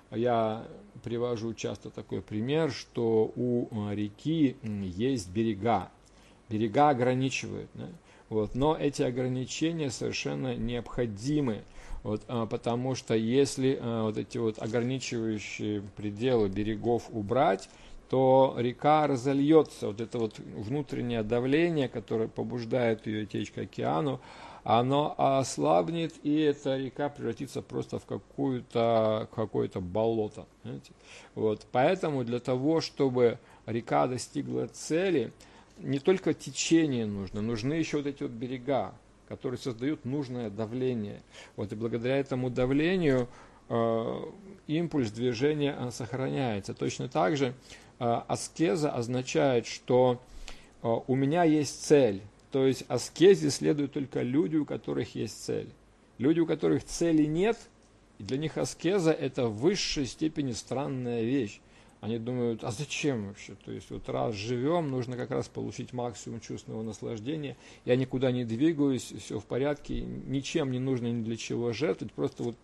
Я привожу часто такой пример, что у реки есть берега. Берега ограничивают, да? Вот, но эти ограничения совершенно необходимы. Вот, а, потому что если а, вот эти вот ограничивающие пределы берегов убрать, то река разольется, вот это вот внутреннее давление, которое побуждает ее течь к океану, оно ослабнет, и эта река превратится просто в какую-то, какое-то болото. Вот. Поэтому для того, чтобы река достигла цели, не только течение нужно, нужны еще вот эти вот берега, которые создают нужное давление. Вот, и благодаря этому давлению э, импульс движения э, сохраняется. Точно так же аскеза означает, что у меня есть цель. То есть аскезе следуют только люди, у которых есть цель. Люди, у которых цели нет, и для них аскеза – это в высшей степени странная вещь. Они думают, а зачем вообще? То есть вот раз живем, нужно как раз получить максимум чувственного наслаждения. Я никуда не двигаюсь, все в порядке, ничем не нужно ни для чего жертвовать, просто вот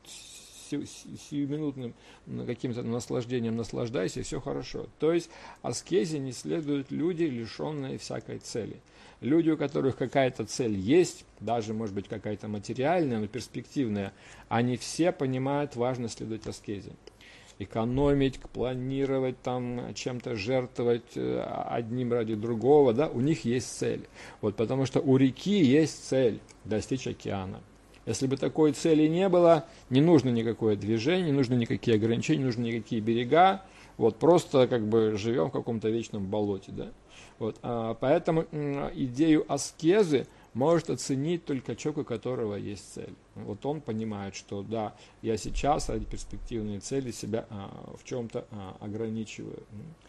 сиюминутным каким-то наслаждением наслаждайся, и все хорошо. То есть аскезе не следуют люди, лишенные всякой цели. Люди, у которых какая-то цель есть, даже, может быть, какая-то материальная, но перспективная, они все понимают важность следовать аскезе. Экономить, планировать, там, чем-то жертвовать одним ради другого, да, у них есть цель. Вот, потому что у реки есть цель – достичь океана. Если бы такой цели не было, не нужно никакое движение, не нужны никакие ограничения, не нужны никакие берега. Вот, просто как бы живем в каком-то вечном болоте. Да? Вот, а, поэтому м, идею аскезы может оценить только человек, у которого есть цель. Вот он понимает, что да, я сейчас ради перспективной цели себя а, в чем-то а, ограничиваю.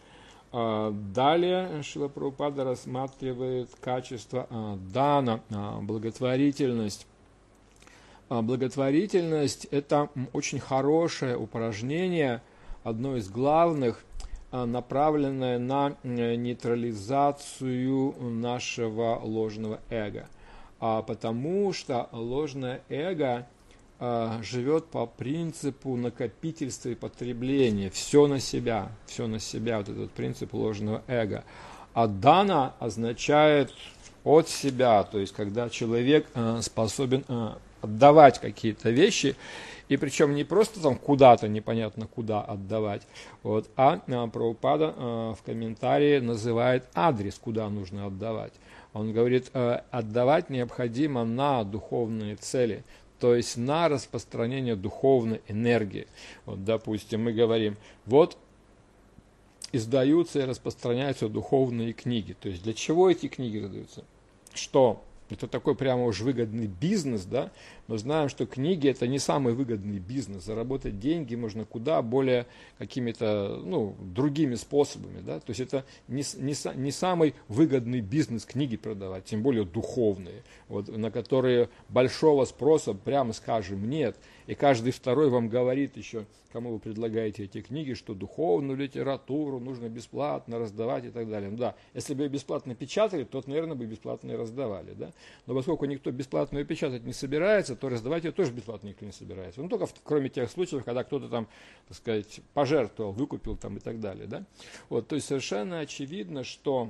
А, далее Шрила Прабхупада рассматривает качество а, дана, а, благотворительность. благотворительность – это очень хорошее упражнение, одно из главных, направленное на нейтрализацию нашего ложного эго. Потому что ложное эго живет по принципу накопительства и потребления. Все на себя, все на себя, вот этот принцип ложного эго. А дана означает от себя, то есть когда человек способен отдавать какие-то вещи, и причем не просто там куда-то, непонятно куда отдавать, вот, а Прабхупада в комментарии называет адрес, куда нужно отдавать. Он говорит, отдавать необходимо на духовные цели, то есть на распространение духовной энергии. Вот, допустим, мы говорим, вот издаются и распространяются духовные книги. То есть для чего эти книги издаются? Что? Это такой прямо уж выгодный бизнес, да? Мы знаем, что книги – это не самый выгодный бизнес. Заработать деньги можно куда более какими-то, ну, другими способами, да? То есть это не, не, не самый выгодный бизнес книги продавать, тем более духовные, вот, на которые большого спроса, прямо скажем, нет. И каждый второй вам говорит еще, кому вы предлагаете эти книги, что духовную литературу нужно бесплатно раздавать и так далее. Ну, да, если бы ее бесплатно печатали, то, наверное, бы бесплатно и раздавали. Да? Но поскольку никто бесплатно ее печатать не собирается, то раздавать ее тоже бесплатно никто не собирается. Ну, только в, кроме тех случаев, когда кто-то там, так сказать, пожертвовал, выкупил там и так далее. Да? Вот, то есть совершенно очевидно, что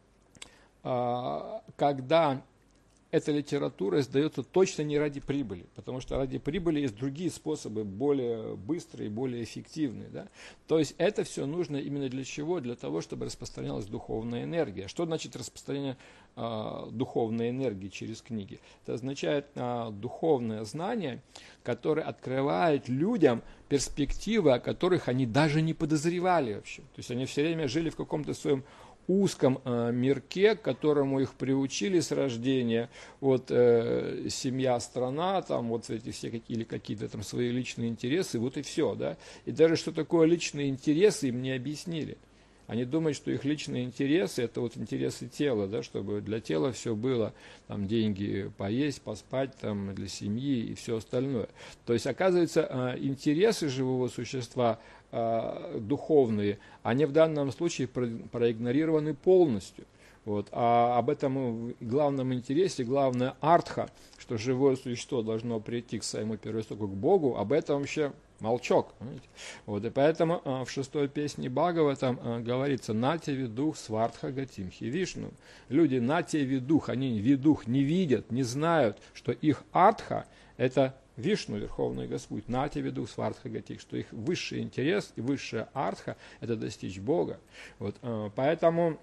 а, когда эта литература издается точно не ради прибыли, потому что ради прибыли есть другие способы, более быстрые, более эффективные. Да? То есть это все нужно именно для чего? Для того, чтобы распространялась духовная энергия. Что значит распространение э, духовной энергии через книги? Это означает э, духовное знание, которое открывает людям перспективы, о которых они даже не подозревали вообще. То есть они все время жили в каком-то своем узком э, мирке, к которому их приучили с рождения, вот э, семья, страна, там вот эти все какие, или какие-то там свои личные интересы, вот и все, да. И даже что такое личные интересы им не объяснили. Они думают, что их личные интересы – это вот интересы тела, да, чтобы для тела все было, там, деньги поесть, поспать, там, для семьи и все остальное. То есть, оказывается, интересы живого существа духовные, они в данном случае проигнорированы полностью. Вот. А об этом главном интересе, главное артха, что живое существо должно прийти к своему первоистоку, к Богу, об этом вообще молчок. Вот. И поэтому а, в шестой песне Бхагаватам а, говорится «Нате видух свартха гатимхи вишну». Люди нате видух, они видух не видят, не знают, что их артха – это Вишну, Верховный Господь, нате видух свартха гатих, что их высший интерес и высшая артха – это достичь Бога. Вот. А, поэтому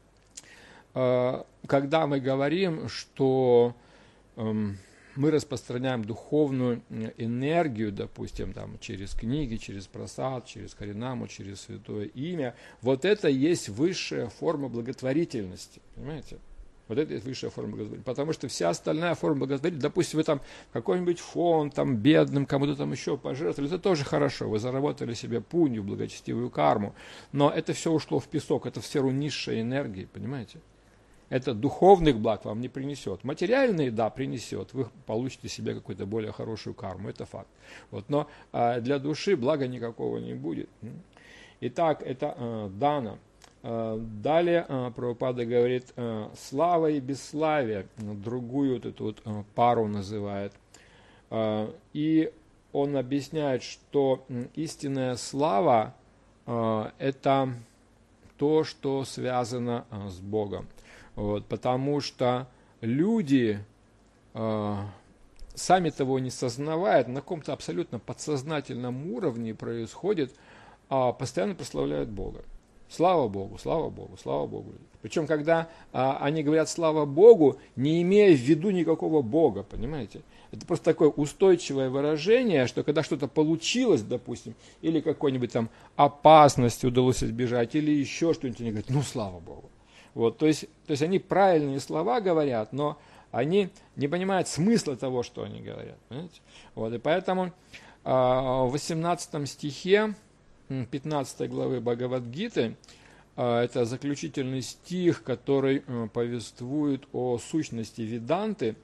когда мы говорим, что эм, мы распространяем духовную энергию, допустим, там, через книги, через прасад, через харинаму, через святое имя, вот это и есть высшая форма благотворительности, понимаете? Вот это и есть высшая форма благотворительности, потому что вся остальная форма благотворительности, допустим, вы там какой-нибудь фонд, там, бедным, кому-то там еще пожертвовали, это тоже хорошо, вы заработали себе пунью, благочестивую карму, но это все ушло в песок, это в сферу низшей энергии, понимаете? Это духовных благ вам не принесет. Материальные, да, принесет. Вы получите себе какую-то более хорошую карму, это факт. Вот, но а, для души блага никакого не будет. Итак, это а, дана. А, далее а, Прабхупада говорит, а, слава и бесславие, другую вот эту вот а, пару называет. А, и он объясняет, что истинная слава а, это то, что связано а, с Богом. Вот, потому что люди, э, сами того не сознавая, на каком-то абсолютно подсознательном уровне происходит, э, постоянно прославляют Бога. Слава Богу, слава Богу, слава Богу. Причем, когда э, они говорят слава Богу, не имея в виду никакого Бога, понимаете? Это просто такое устойчивое выражение, что когда что-то получилось, допустим, или какой-нибудь там опасности удалось избежать, или еще что-нибудь, они говорят, ну слава Богу. Вот, то есть, то есть они правильные слова говорят, но они не понимают смысла того, что они говорят. Понимаете? Вот, и поэтому э, в восемнадцатом стихе пятнадцатой главы Бхагавад-гиты, э, это заключительный стих, который э, повествует о сущности Веданты,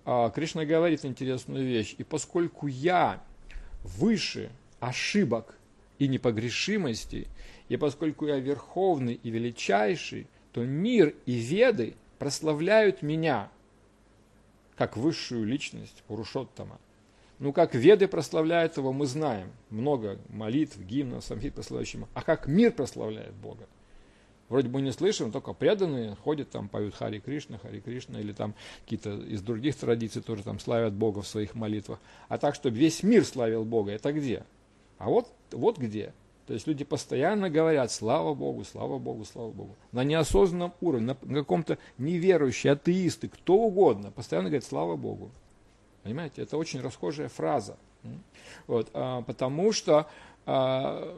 а, Кришна говорит интересную вещь. И поскольку я выше ошибок и непогрешимости, и поскольку я верховный и величайший, то мир и веды прославляют меня как высшую личность Пурушоттама. Ну, как веды прославляют его, мы знаем. Много молитв, гимнов, самхит прославляющих. А как мир прославляет Бога? Вроде бы не слышим, только преданные ходят там, поют Хари Кришна, Хари Кришна, или там какие-то из других традиций тоже там славят Бога в своих молитвах. А так, чтобы весь мир славил Бога, это где? А вот, вот где. То есть люди постоянно говорят «слава Богу, слава Богу, слава Богу». На неосознанном уровне, на каком-то неверующие, атеисты, кто угодно, постоянно говорят «слава Богу». Понимаете, это очень расхожая фраза. Вот, а, потому что а,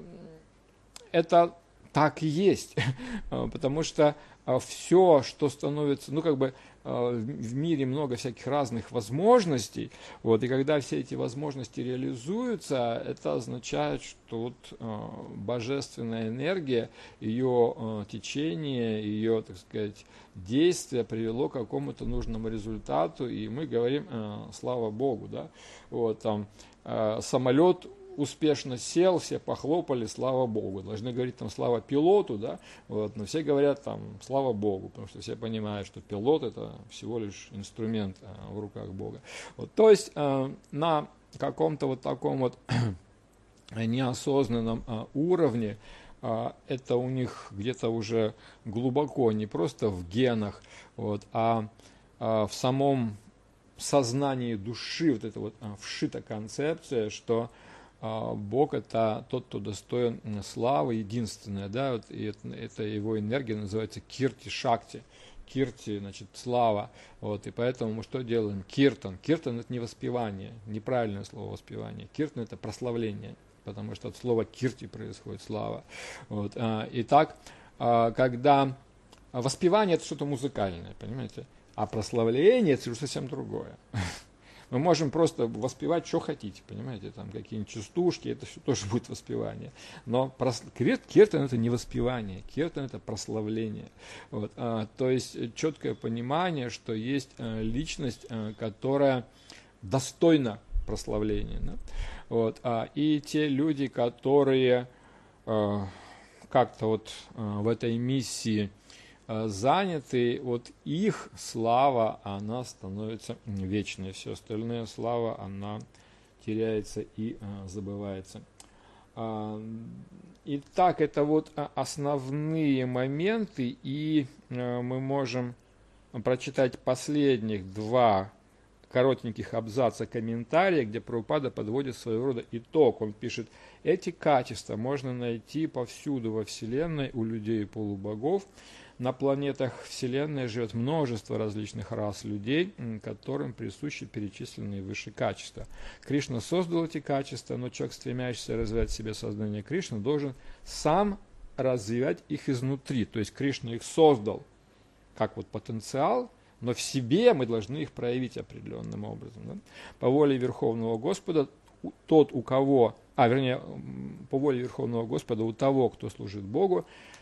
это так и есть. Потому что а, все, что становится, ну как бы а, в мире много всяких разных возможностей, вот, и когда все эти возможности реализуются, это означает, что вот, а, божественная энергия, ее а, течение, ее, так сказать, действие привело к какому-то нужному результату, и мы говорим э, слава Богу, да, вот там э, самолет успешно сел, все похлопали, слава Богу, должны говорить там слава пилоту, да, вот, но все говорят там слава Богу, потому что все понимают, что пилот это всего лишь инструмент э, в руках Бога. Вот, то есть э, на каком-то вот таком вот неосознанном э, уровне это у них где-то уже глубоко, не просто в генах, вот, а, а в самом сознании души, вот эта вот а, вшита концепция, что а, Бог это тот, кто достоин славы, единственное, да, вот, и это, это его энергия называется кирти шакти. Кирти, значит, слава. Вот, и поэтому мы что делаем? Киртан. Киртан это не воспевание, неправильное слово воспевание. Киртан это прославление, потому что от слова кирти происходит слава. Вот. Итак, когда воспевание это что-то музыкальное, понимаете, а прославление это совсем другое. Мы можем просто воспевать, что хотите, понимаете, там какие-нибудь частушки, это все тоже будет воспевание. Но прос... киртан это не воспевание, киртан это прославление. Вот. А, то есть четкое понимание, что есть а, личность, а, которая достойна прославления. Да? Вот. А, и те люди, которые а, как-то вот а, в этой миссии заняты, вот их слава, она становится вечной. Все остальное слава, она теряется и а, забывается. А, итак, это вот основные моменты, и а, мы можем прочитать последних два коротеньких абзаца комментария, где Прабхупада подводит своего рода итог. Он пишет: эти качества можно найти повсюду во Вселенной у людей и полубогов. На планетах Вселенной живет множество различных рас людей, которым присущи перечисленные выше качества. Кришна создал эти качества, но человек, стремящийся развивать в себе сознание Кришны, должен сам развивать их изнутри. То есть Кришна их создал как вот потенциал, но в себе мы должны их проявить определенным образом. Да? По воле Верховного Господа, тот, у кого, а вернее, по воле Верховного Господа, у того, кто служит Богу,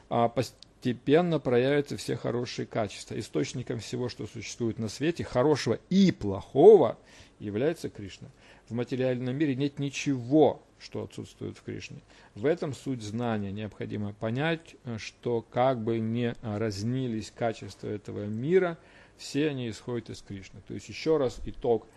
постепенно проявятся все хорошие качества. Источником всего, что существует на свете, хорошего и плохого, является Кришна. В материальном мире нет ничего, что отсутствует в Кришне. В этом суть знания. Необходимо понять, что как бы ни разнились качества этого мира, все они исходят из Кришны. То есть еще раз итог.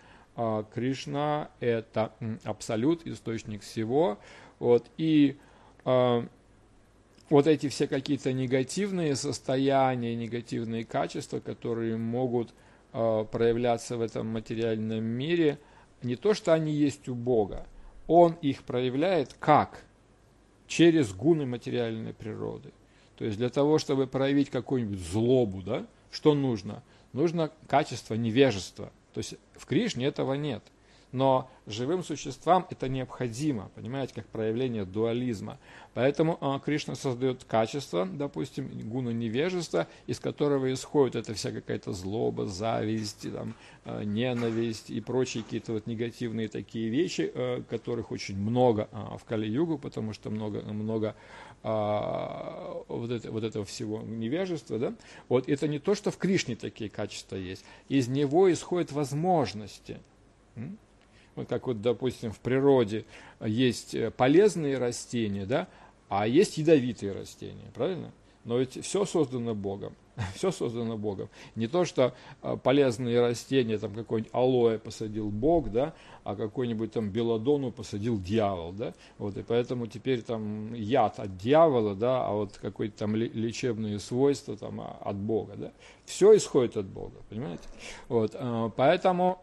Кришна – это абсолют, источник всего. Вот, и э, вот эти все какие-то негативные состояния, негативные качества, которые могут э, проявляться в этом материальном мире, не то, что они есть у Бога, Он их проявляет как? Через гуны материальной природы. То есть для того, чтобы проявить какую-нибудь злобу, да, что нужно? Нужно качество невежества. То есть в Кришне этого нет. Но живым существам это необходимо, понимаете, как проявление дуализма. Поэтому а, Кришна создает качество, допустим, гуна невежества, из которого исходит эта вся какая-то злоба, зависть, там, а, ненависть и прочие какие-то вот негативные такие вещи, а, которых очень много а, в Кали-югу, потому что много, много а, вот, это, вот этого всего невежества, да, вот это не то, что в Кришне такие качества есть, из него исходят возможности. Вот как вот, допустим, в природе есть полезные растения, да, а есть ядовитые растения, правильно? Но ведь все создано Богом. Все создано Богом. Не то, что полезные растения, там какой-нибудь алоэ посадил Бог, да, а какой-нибудь там белладонну посадил дьявол, да. Вот, и поэтому теперь там яд от дьявола, да, а вот какие-то там лечебные свойства там от Бога, да. Все исходит от Бога, понимаете? Вот, поэтому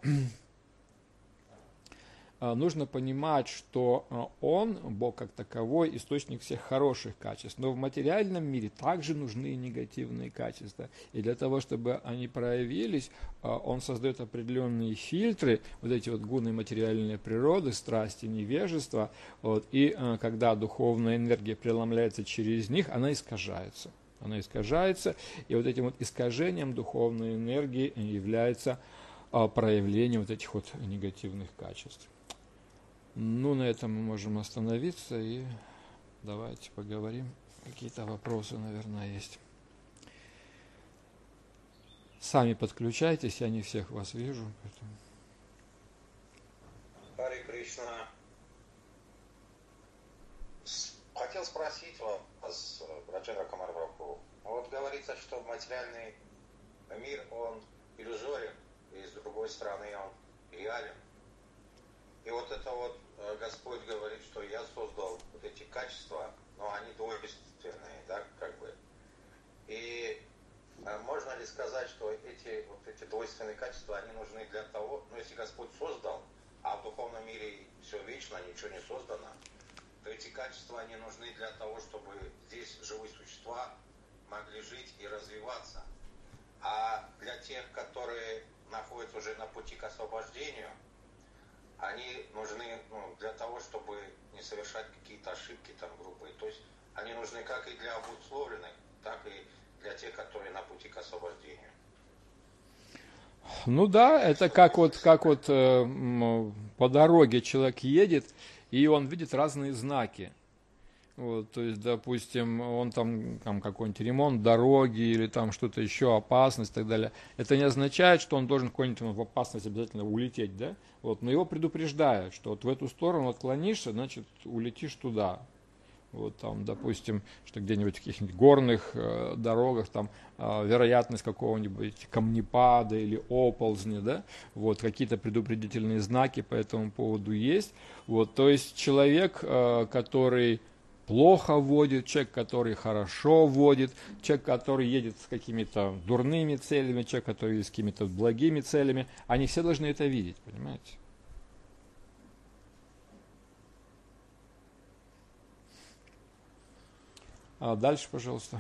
нужно понимать, что Он, Бог как таковой, источник всех хороших качеств. Но в материальном мире также нужны негативные качества. И для того, чтобы они проявились, Он создает определенные фильтры, вот эти вот гуны материальной природы, страсти, невежества. Вот, и когда духовная энергия преломляется через них, она искажается. Она искажается, и вот этим вот искажением духовной энергии является проявление вот этих вот негативных качеств. Ну, на этом мы можем остановиться и давайте поговорим. Какие-то вопросы, наверное, есть. Сами подключайтесь, я не всех вас вижу. Поэтому... Харе Кришна. Хотел спросить вас, Раджендра Кумар Прабху. Вот говорится, что материальный мир, он иллюзорен, и с другой стороны он реален. И вот это вот Господь говорит, что я создал вот эти качества, но они двойственные, да, как бы. И можно ли сказать, что эти, вот эти двойственные качества, они нужны для того, ну если Господь создал, а в духовном мире все вечно, ничего не создано, то эти качества, они нужны для того, чтобы здесь живые существа могли жить и развиваться. А для тех, которые находятся уже на пути к освобождению, они нужны, ну, для того, чтобы не совершать какие-то ошибки там группы. То есть они нужны как и для обусловленных, так и для тех, которые на пути к освобождению. Ну да, это как вот, как вот э, по дороге человек едет, и он видит разные знаки. Вот, то есть, допустим, он там, там какой-нибудь ремонт дороги или там что-то еще, опасность и так далее. Это не означает, что он должен какой-нибудь в опасность обязательно улететь, да? Вот, но его предупреждают, что вот в эту сторону отклонишься, значит, улетишь туда. Вот там, допустим, что где-нибудь в каких-нибудь горных э, дорогах там э, вероятность какого-нибудь камнепада или оползня, да, вот какие-то предупредительные знаки по этому поводу есть. Вот, то есть человек, э, который плохо водит, человек, который хорошо водит, человек, который едет с какими-то дурными целями, человек, который едет с какими-то благими целями, они все должны это видеть, понимаете? А дальше, пожалуйста.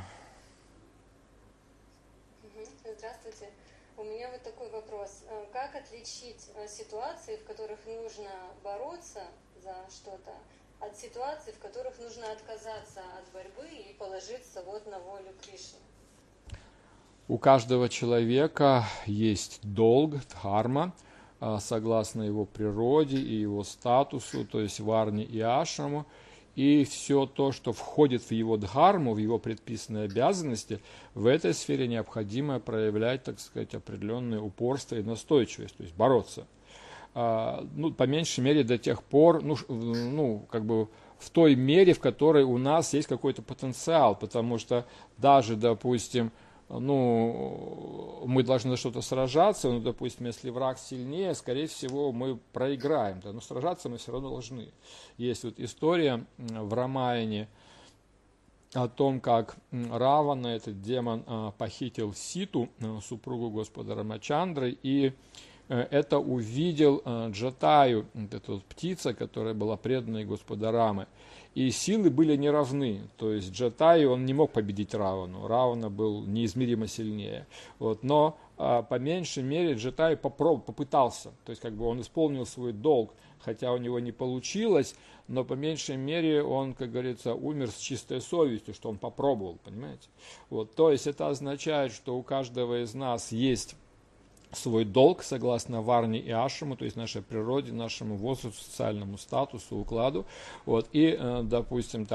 Здравствуйте. У меня вот такой вопрос. Как отличить ситуации, в которых нужно бороться за что-то, от ситуаций, в которых нужно отказаться от борьбы и положиться вот на волю Кришны? У каждого человека есть долг, дхарма, согласно его природе и его статусу, то есть варне и ашраму. И все то, что входит в его дхарму, в его предписанные обязанности, в этой сфере необходимо проявлять, так сказать, определенное упорство и настойчивость, то есть бороться. Ну, по меньшей мере до тех пор, ну, ну, как бы в той мере, в которой у нас есть какой-то потенциал, потому что даже, допустим, ну, мы должны за что-то сражаться, ну, допустим, если враг сильнее, скорее всего, мы проиграем, да, но сражаться мы все равно должны. Есть вот история в Рамаяне о том, как Равана, этот демон, похитил Ситу, супругу Господа Рамачандры, и это увидел Джатаю, эта вот птица, которая была преданной Господа Рамы. И силы были неравны, то есть Джатаю, он не мог победить Равану, Равана был неизмеримо сильнее. Вот, но а, по меньшей мере Джатаю попробовал, попытался, то есть как бы он исполнил свой долг, хотя у него не получилось, но по меньшей мере он, как говорится, умер с чистой совестью, что он попробовал, понимаете. Вот, то есть это означает, что у каждого из нас есть свой долг, согласно варне и ашраму, то есть нашей природе, нашему возрасту, социальному статусу, укладу. Вот, и, допустим, там,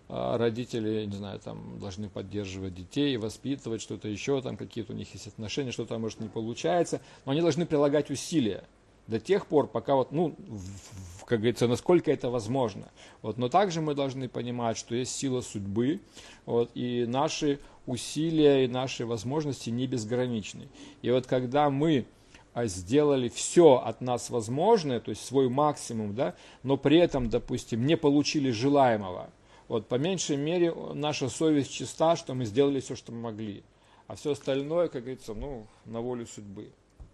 родители, не знаю, там должны поддерживать детей, воспитывать, что-то еще, там какие-то у них есть отношения, что-то может не получается, но они должны прилагать усилия до тех пор, пока вот, ну, в, как говорится, насколько это возможно. Вот, но также мы должны понимать, что есть сила судьбы, вот, и наши усилия и наши возможности не безграничны. И вот когда мы сделали все от нас возможное, то есть свой максимум, да, но при этом, допустим, не получили желаемого, вот, по меньшей мере наша совесть чиста, что мы сделали все, что мы могли. А все остальное, как говорится, ну, на волю судьбы.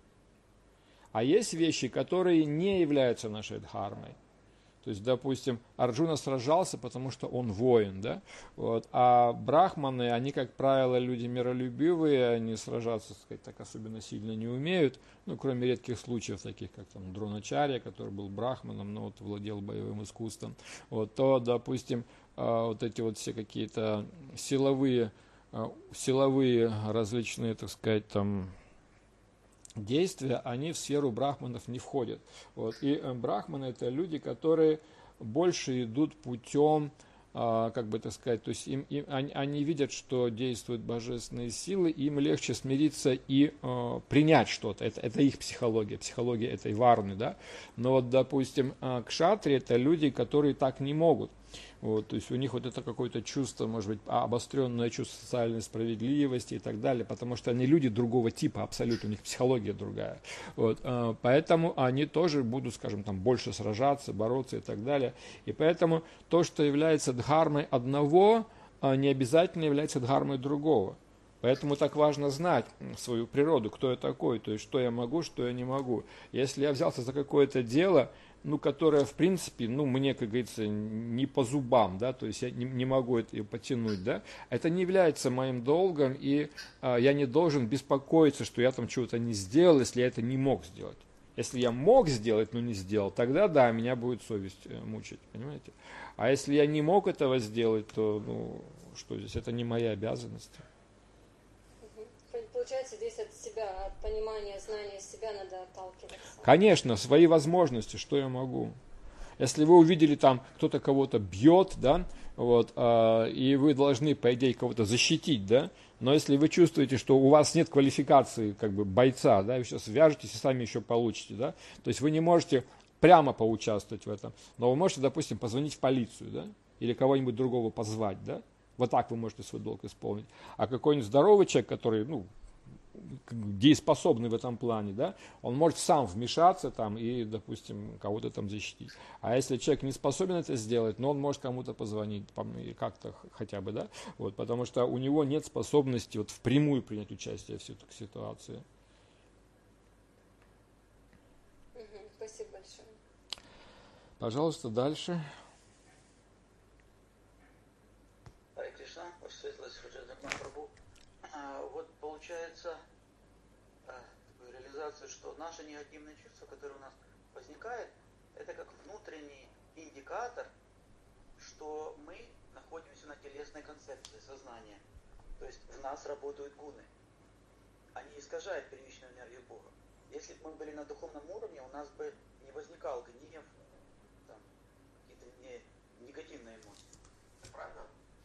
А есть вещи, которые не являются нашей дхармой. То есть, допустим, Арджуна сражался, потому что он воин, да? Вот. А брахманы, они, как правило, люди миролюбивые, они сражаться, так сказать, так особенно сильно не умеют, ну, кроме редких случаев, таких как там Дроначарья, который был брахманом, но вот владел боевым искусством. Вот. То, допустим, вот эти вот все какие-то силовые, силовые различные, так сказать, там, действия, они в сферу брахманов не входят. Вот. И брахманы это люди, которые больше идут путем, а, как бы так сказать, то есть им, им, они, они видят, что действуют божественные силы, им легче смириться и а, принять что-то. Это, это их психология, психология этой варны, да. Но вот, допустим, кшатри это люди, которые так не могут. Вот, то есть у них вот это какое-то чувство, может быть, обостренное чувство социальной справедливости и так далее, потому что они люди другого типа, абсолютно, у них психология другая. Вот, поэтому они тоже будут, скажем, там, больше сражаться, бороться и так далее. И поэтому то, что является дхармой одного, не обязательно является дхармой другого. Поэтому так важно знать свою природу, кто я такой, то есть что я могу, что я не могу. Если я взялся за какое-то дело, ну, которое, в принципе, ну, мне, как говорится, не по зубам, да, то есть я не, не могу это потянуть, да, это не является моим долгом, и а, я не должен беспокоиться, что я там чего-то не сделал, если я это не мог сделать. Если я мог сделать, но не сделал, тогда, да, меня будет совесть мучить, понимаете. А если я не мог этого сделать, то, ну, что здесь, это не моя обязанность. Получается, здесь от себя, от понимания, знания себя надо отталкиваться. Конечно, свои возможности, что я могу. Если вы увидели там, кто-то кого-то бьет, да, вот, э, и вы должны, по идее, кого-то защитить, да, но если вы чувствуете, что у вас нет квалификации, как бы, бойца, да, вы сейчас вяжетесь и сами еще получите, да, то есть вы не можете прямо поучаствовать в этом, но вы можете, допустим, позвонить в полицию, да, или кого-нибудь другого позвать, да, вот так вы можете свой долг исполнить. А какой-нибудь здоровый человек, который, ну, дееспособный в этом плане, да, он может сам вмешаться там и, допустим, кого-то там защитить. А если человек не способен это сделать, но он может кому-то позвонить, как-то хотя бы, да, вот, потому что у него нет способности вот впрямую принять участие в этой ситуации. Угу, спасибо большое. Пожалуйста, дальше. Харе Кришна, ваша светлость, Прабху. Вот получается такая реализация, что наше негативное чувство, которое у нас возникает, это как внутренний индикатор, что мы находимся на телесной концепции сознания. То есть в нас работают гуны. Они искажают первичную энергию Бога. Если бы мы были на духовном уровне, у нас бы не возникал гнев, там, какие-то не, негативные эмоции. Правда?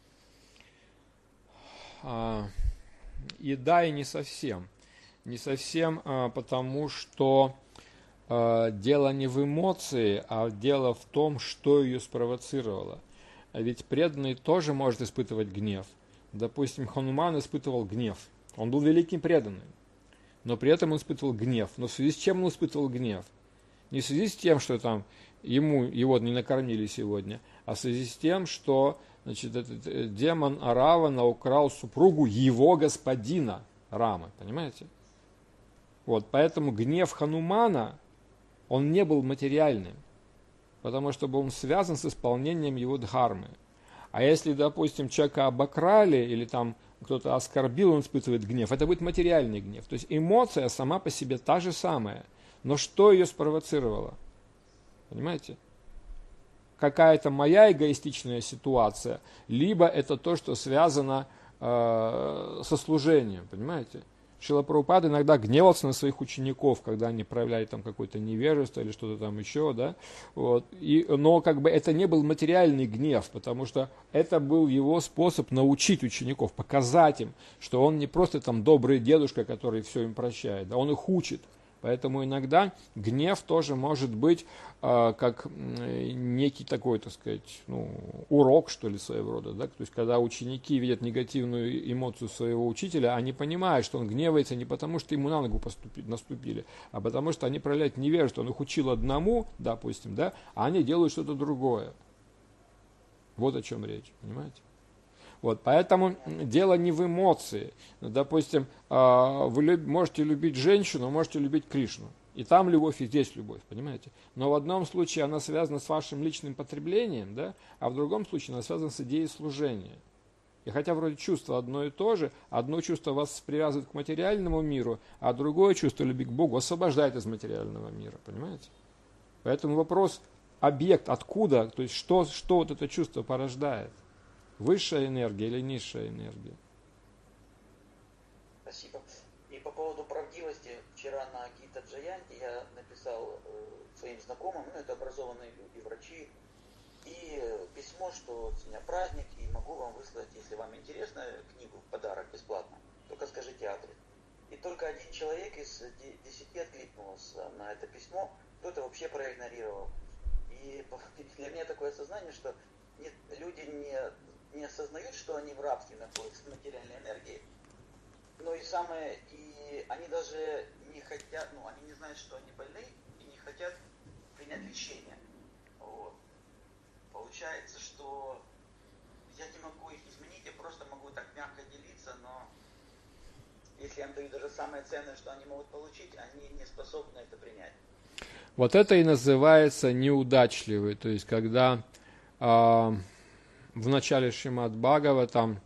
А, и да, и не совсем. Не совсем, а, потому что а, дело не в эмоции, а дело в том, что ее спровоцировало. А ведь преданный тоже может испытывать гнев. Допустим, Хануман испытывал гнев. Он был великим преданным. Но при этом он испытывал гнев. Но в связи с чем он испытывал гнев? Не в связи с тем, что там ему его не накормили сегодня, а в связи с тем, что, значит, этот демон Аравана украл супругу его господина Рамы. Понимаете? Вот, поэтому гнев Ханумана, он не был материальным, потому что он связан с исполнением его дхармы. А если, допустим, человека обокрали или там кто-то оскорбил, он испытывает гнев, это будет материальный гнев. То есть эмоция сама по себе та же самая, но что ее спровоцировало? Понимаете? Какая-то моя эгоистичная ситуация, либо это то, что связано э, со служением, понимаете? Шрила Прабхупада иногда гневался на своих учеников, когда они проявляли там какое-то невежество или что-то там еще, да, вот. И, но как бы это не был материальный гнев, потому что это был его способ научить учеников, показать им, что он не просто там добрый дедушка, который все им прощает, да, он их учит. Поэтому иногда гнев тоже может быть э, как некий такой, так сказать, ну, урок, что ли, своего рода. Да? То есть, когда ученики видят негативную эмоцию своего учителя, они понимают, что он гневается не потому, что ему на ногу поступили, наступили, а потому, что они проявляют невежество. Он их учил одному, допустим, да, а они делают что-то другое. Вот о чем речь, понимаете? Вот, поэтому дело не в эмоции. Допустим, вы люб, можете любить женщину, можете любить Кришну. И там любовь, и здесь любовь, понимаете? Но в одном случае она связана с вашим личным потреблением, да, а в другом случае она связана с идеей служения. И хотя вроде чувство одно и то же, одно чувство вас привязывает к материальному миру, а другое чувство любви к Богу освобождает из материального мира, понимаете? Поэтому вопрос, объект, откуда, то есть что, что вот это чувство порождает? Высшая энергия или низшая энергия? Спасибо. И по поводу правдивости, вчера на Гита Джаянти я написал э, своим знакомым, ну это образованные люди, врачи, и э, письмо, что у меня праздник, и могу вам выслать, если вам интересно, книгу в подарок бесплатно. Только скажите адрес. И только один человек из десяти откликнулся на это письмо, кто-то вообще проигнорировал. И для меня такое осознание, что не, люди не... не осознают, что они в рабстве находятся в материальной энергии. Но и самое, и они даже не хотят, ну, они не знают, что они больны, и не хотят принять лечение. Вот. Получается, что я не могу их изменить, я просто могу так мягко делиться, но если я им даю даже самое ценное, что они могут получить, они не способны это принять. Вот это и называется неудачливый, то есть когда... А... В начале Шримад Бхагаватам,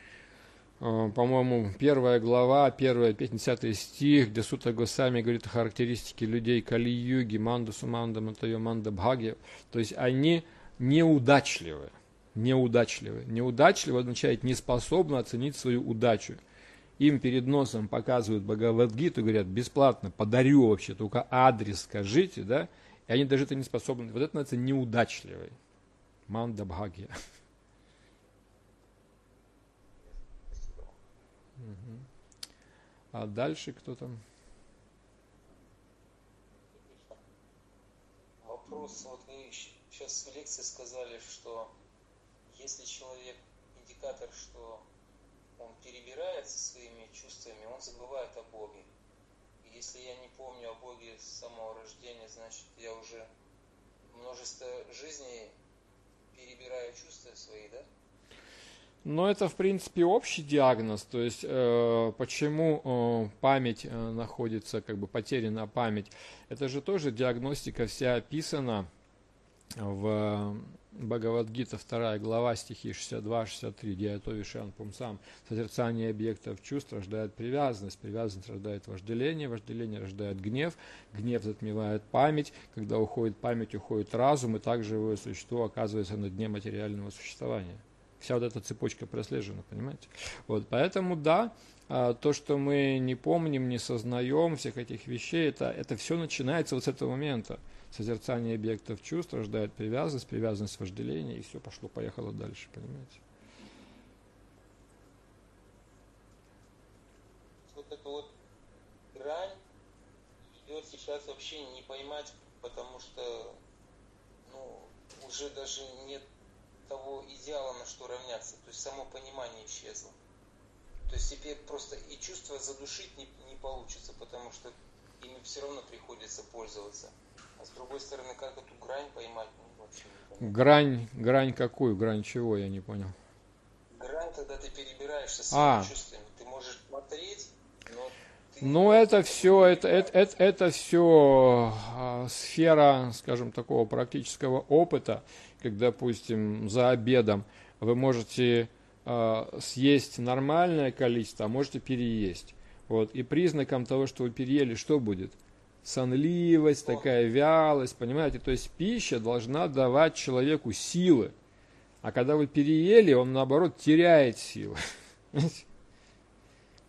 э, по-моему, первая глава, первый пятидесятый стих, где Сута Госвами говорит о характеристике людей Кали-юги, Мандасу, Манда, Матайо, Манда, Бхаги. То есть они неудачливы. Неудачливы. Неудачливы означает неспособны оценить свою удачу. Им перед носом показывают Бхагавад-гиту и говорят, бесплатно, подарю вообще, только адрес скажите, да? И они даже это не способны. Вот это называется неудачливый. Манда, Бхаги. Угу. А дальше кто там? Вопрос, вот вы сейчас в лекции сказали, что если человек индикатор, что он перебирается своими чувствами, он забывает о Боге. И если я не помню о Боге с самого рождения, значит я уже множество жизней перебираю чувства свои, да? Но это, в принципе, общий диагноз, то есть э, почему э, память э, находится, как бы потеряна память. Это же тоже диагностика вся описана в Бхагавад-гита, вторая глава, стихи шестьдесят два шестьдесят три, Дьято Вишан Пумсам. Созерцание объектов чувств рождает привязанность, привязанность рождает вожделение, вожделение рождает гнев, гнев затмевает память, когда уходит память, уходит разум, и так живое существо оказывается на дне материального существования. Вся вот эта цепочка прослежена, понимаете? Вот, поэтому, да, то, что мы не помним, не сознаем всех этих вещей, это, это все начинается вот с этого момента. Созерцание объектов чувств рождает привязанность, привязанность вожделения, и все пошло-поехало дальше, понимаете? Вот эта вот грань идет сейчас вообще не поймать, потому что, ну, уже даже нет того идеала, на что равняться. То есть само понимание исчезло. То есть теперь просто и чувства задушить не, не получится, потому что ими все равно приходится пользоваться. А с другой стороны, как эту грань поймать, ну, вообще не понятно. Грань, грань какую? Грань чего? Я не понял. Грань, когда ты перебираешься своими а. чувствами. Ты можешь смотреть, но... Ну, это все, это, это, это, это все а, сфера, скажем, такого практического опыта, как, допустим, за обедом вы можете а, съесть нормальное количество, а можете переесть. Вот. И признаком того, что вы переели, что будет? Сонливость, такая вялость, понимаете? То есть пища должна давать человеку силы, а когда вы переели, он, наоборот, теряет силы.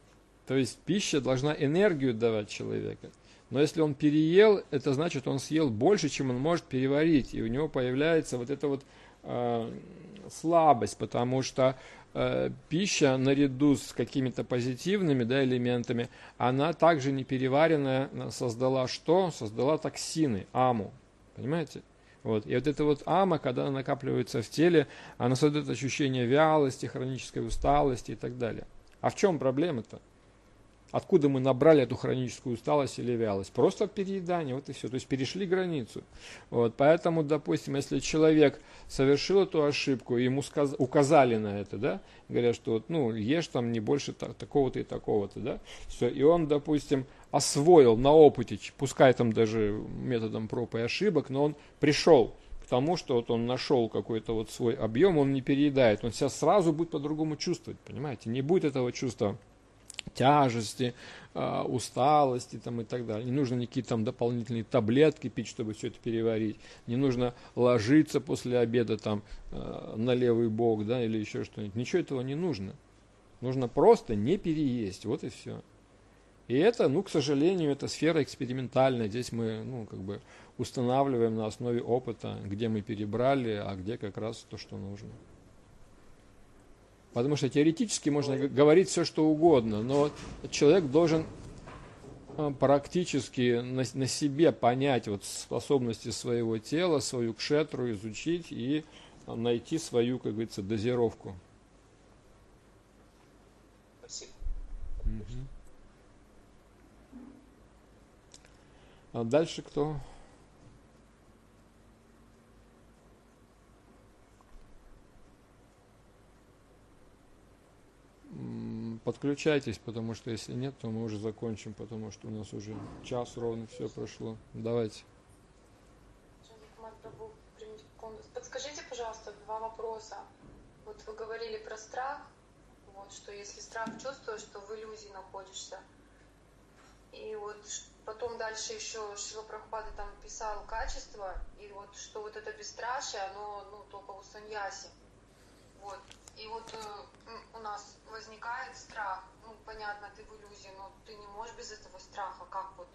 То есть пища должна энергию давать человеку. Но если он переел, это значит, он съел больше, чем он может переварить. И у него появляется вот эта вот э, слабость, потому что э, пища наряду с какими-то позитивными, да, элементами, она также непереваренная создала что? Создала токсины, аму. Понимаете? Вот. И вот эта вот ама, когда она накапливается в теле, она создает ощущение вялости, хронической усталости и так далее. А в чем проблема-то? Откуда мы набрали эту хроническую усталость или вялость? Просто от переедания, вот и все. То есть перешли границу. Вот. Поэтому, допустим, если человек совершил эту ошибку, ему сказ... указали на это, да, говорят, что вот, ну, ешь там не больше так, такого-то и такого-то, да, все, и он, допустим, освоил на опыте, пускай там даже методом проб и ошибок, но он пришел к тому, что вот он нашел какой-то вот свой объем, он не переедает, он себя сразу будет по-другому чувствовать, понимаете, не будет этого чувства тяжести, э, усталости там, и так далее. Не нужно никакие там дополнительные таблетки пить, чтобы все это переварить. Не нужно ложиться после обеда там, э, на левый бок, да, или еще что-нибудь. Ничего этого не нужно. Нужно просто не переесть. Вот и все. И это, ну, к сожалению, это сфера экспериментальная. Здесь мы, ну, как бы устанавливаем на основе опыта, где мы перебрали, а где как раз то, что нужно. Потому что теоретически можно говорить все, что угодно, но человек должен практически на, на себе понять вот способности своего тела, свою кшетру изучить и найти свою, как говорится, дозировку. Спасибо. Угу. А дальше кто? Подключайтесь, потому что если нет, то мы уже закончим, потому что у нас уже час ровно все прошло. Давайте. Подскажите, пожалуйста, два вопроса. Вот вы говорили про страх, вот, что если страх чувствуешь, что в иллюзии находишься. И вот потом дальше еще Шрила Прабхупада там писал качество, и вот что вот это бесстрашие, оно ну, только у саньяси. Вот. И вот э, у нас возникает страх, ну, понятно, ты в иллюзии, но ты не можешь без этого страха, как вот?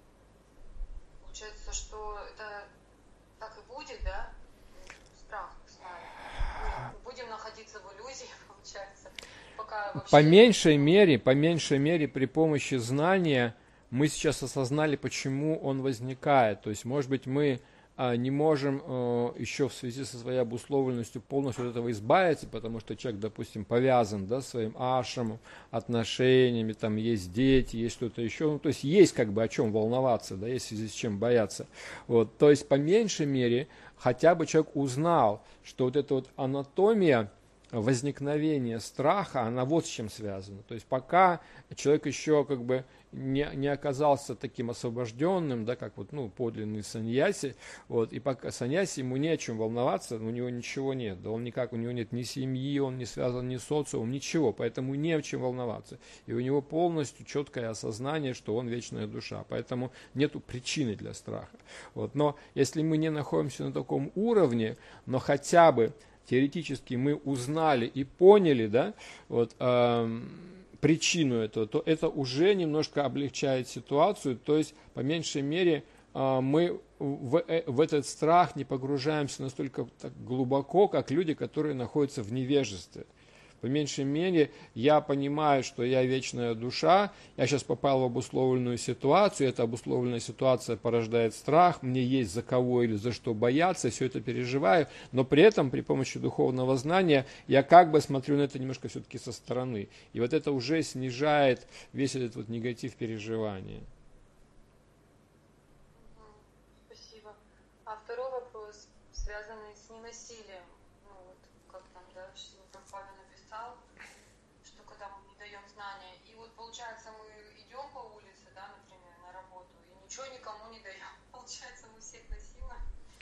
Получается, что это так и будет, да? Страх с нами. Мы будем находиться в иллюзии, получается, пока вообще... По меньшей мере, по меньшей мере, при помощи знания мы сейчас осознали, почему он возникает. То есть, может быть, мы не можем э, еще в связи со своей обусловленностью полностью от этого избавиться, потому что человек, допустим, повязан, да, своим ашрамом, отношениями, там есть дети, есть что-то еще, ну, то есть есть как бы о чем волноваться, да, есть в связи с чем бояться. Вот, то есть по меньшей мере хотя бы человек узнал, что вот эта вот анатомия возникновения страха, она вот с чем связана. То есть пока человек еще как бы не, не оказался таким освобожденным, да, как вот, ну, подлинный саньяси, вот, и пока саньяси ему не о чем волноваться, у него ничего нет, да, он никак, у него нет ни семьи, он не связан ни с социумом, ничего, поэтому не о чем волноваться. И у него полностью четкое осознание, что он вечная душа, поэтому нету причины для страха. Вот. Но если мы не находимся на таком уровне, но хотя бы теоретически мы узнали и поняли, да, вот, э, причину этого, то это уже немножко облегчает ситуацию, то есть по меньшей мере э, мы в, э, в этот страх не погружаемся настолько так глубоко, как люди, которые находятся в невежестве. По меньшей мере, я понимаю, что я вечная душа, я сейчас попал в обусловленную ситуацию, эта обусловленная ситуация порождает страх, мне есть за кого или за что бояться, все это переживаю, но при этом при помощи духовного знания я как бы смотрю на это немножко все-таки со стороны. И вот это уже снижает весь этот вот негатив переживания. Спасибо. А второй вопрос, связанный с ненасилием. Ну вот, как там, да, Шрила Прабхупада написал, что когда мы не даем знания, и вот получается мы идем по улице, да, например, на работу, и ничего никому не даем. Получается, мы всех насилуем.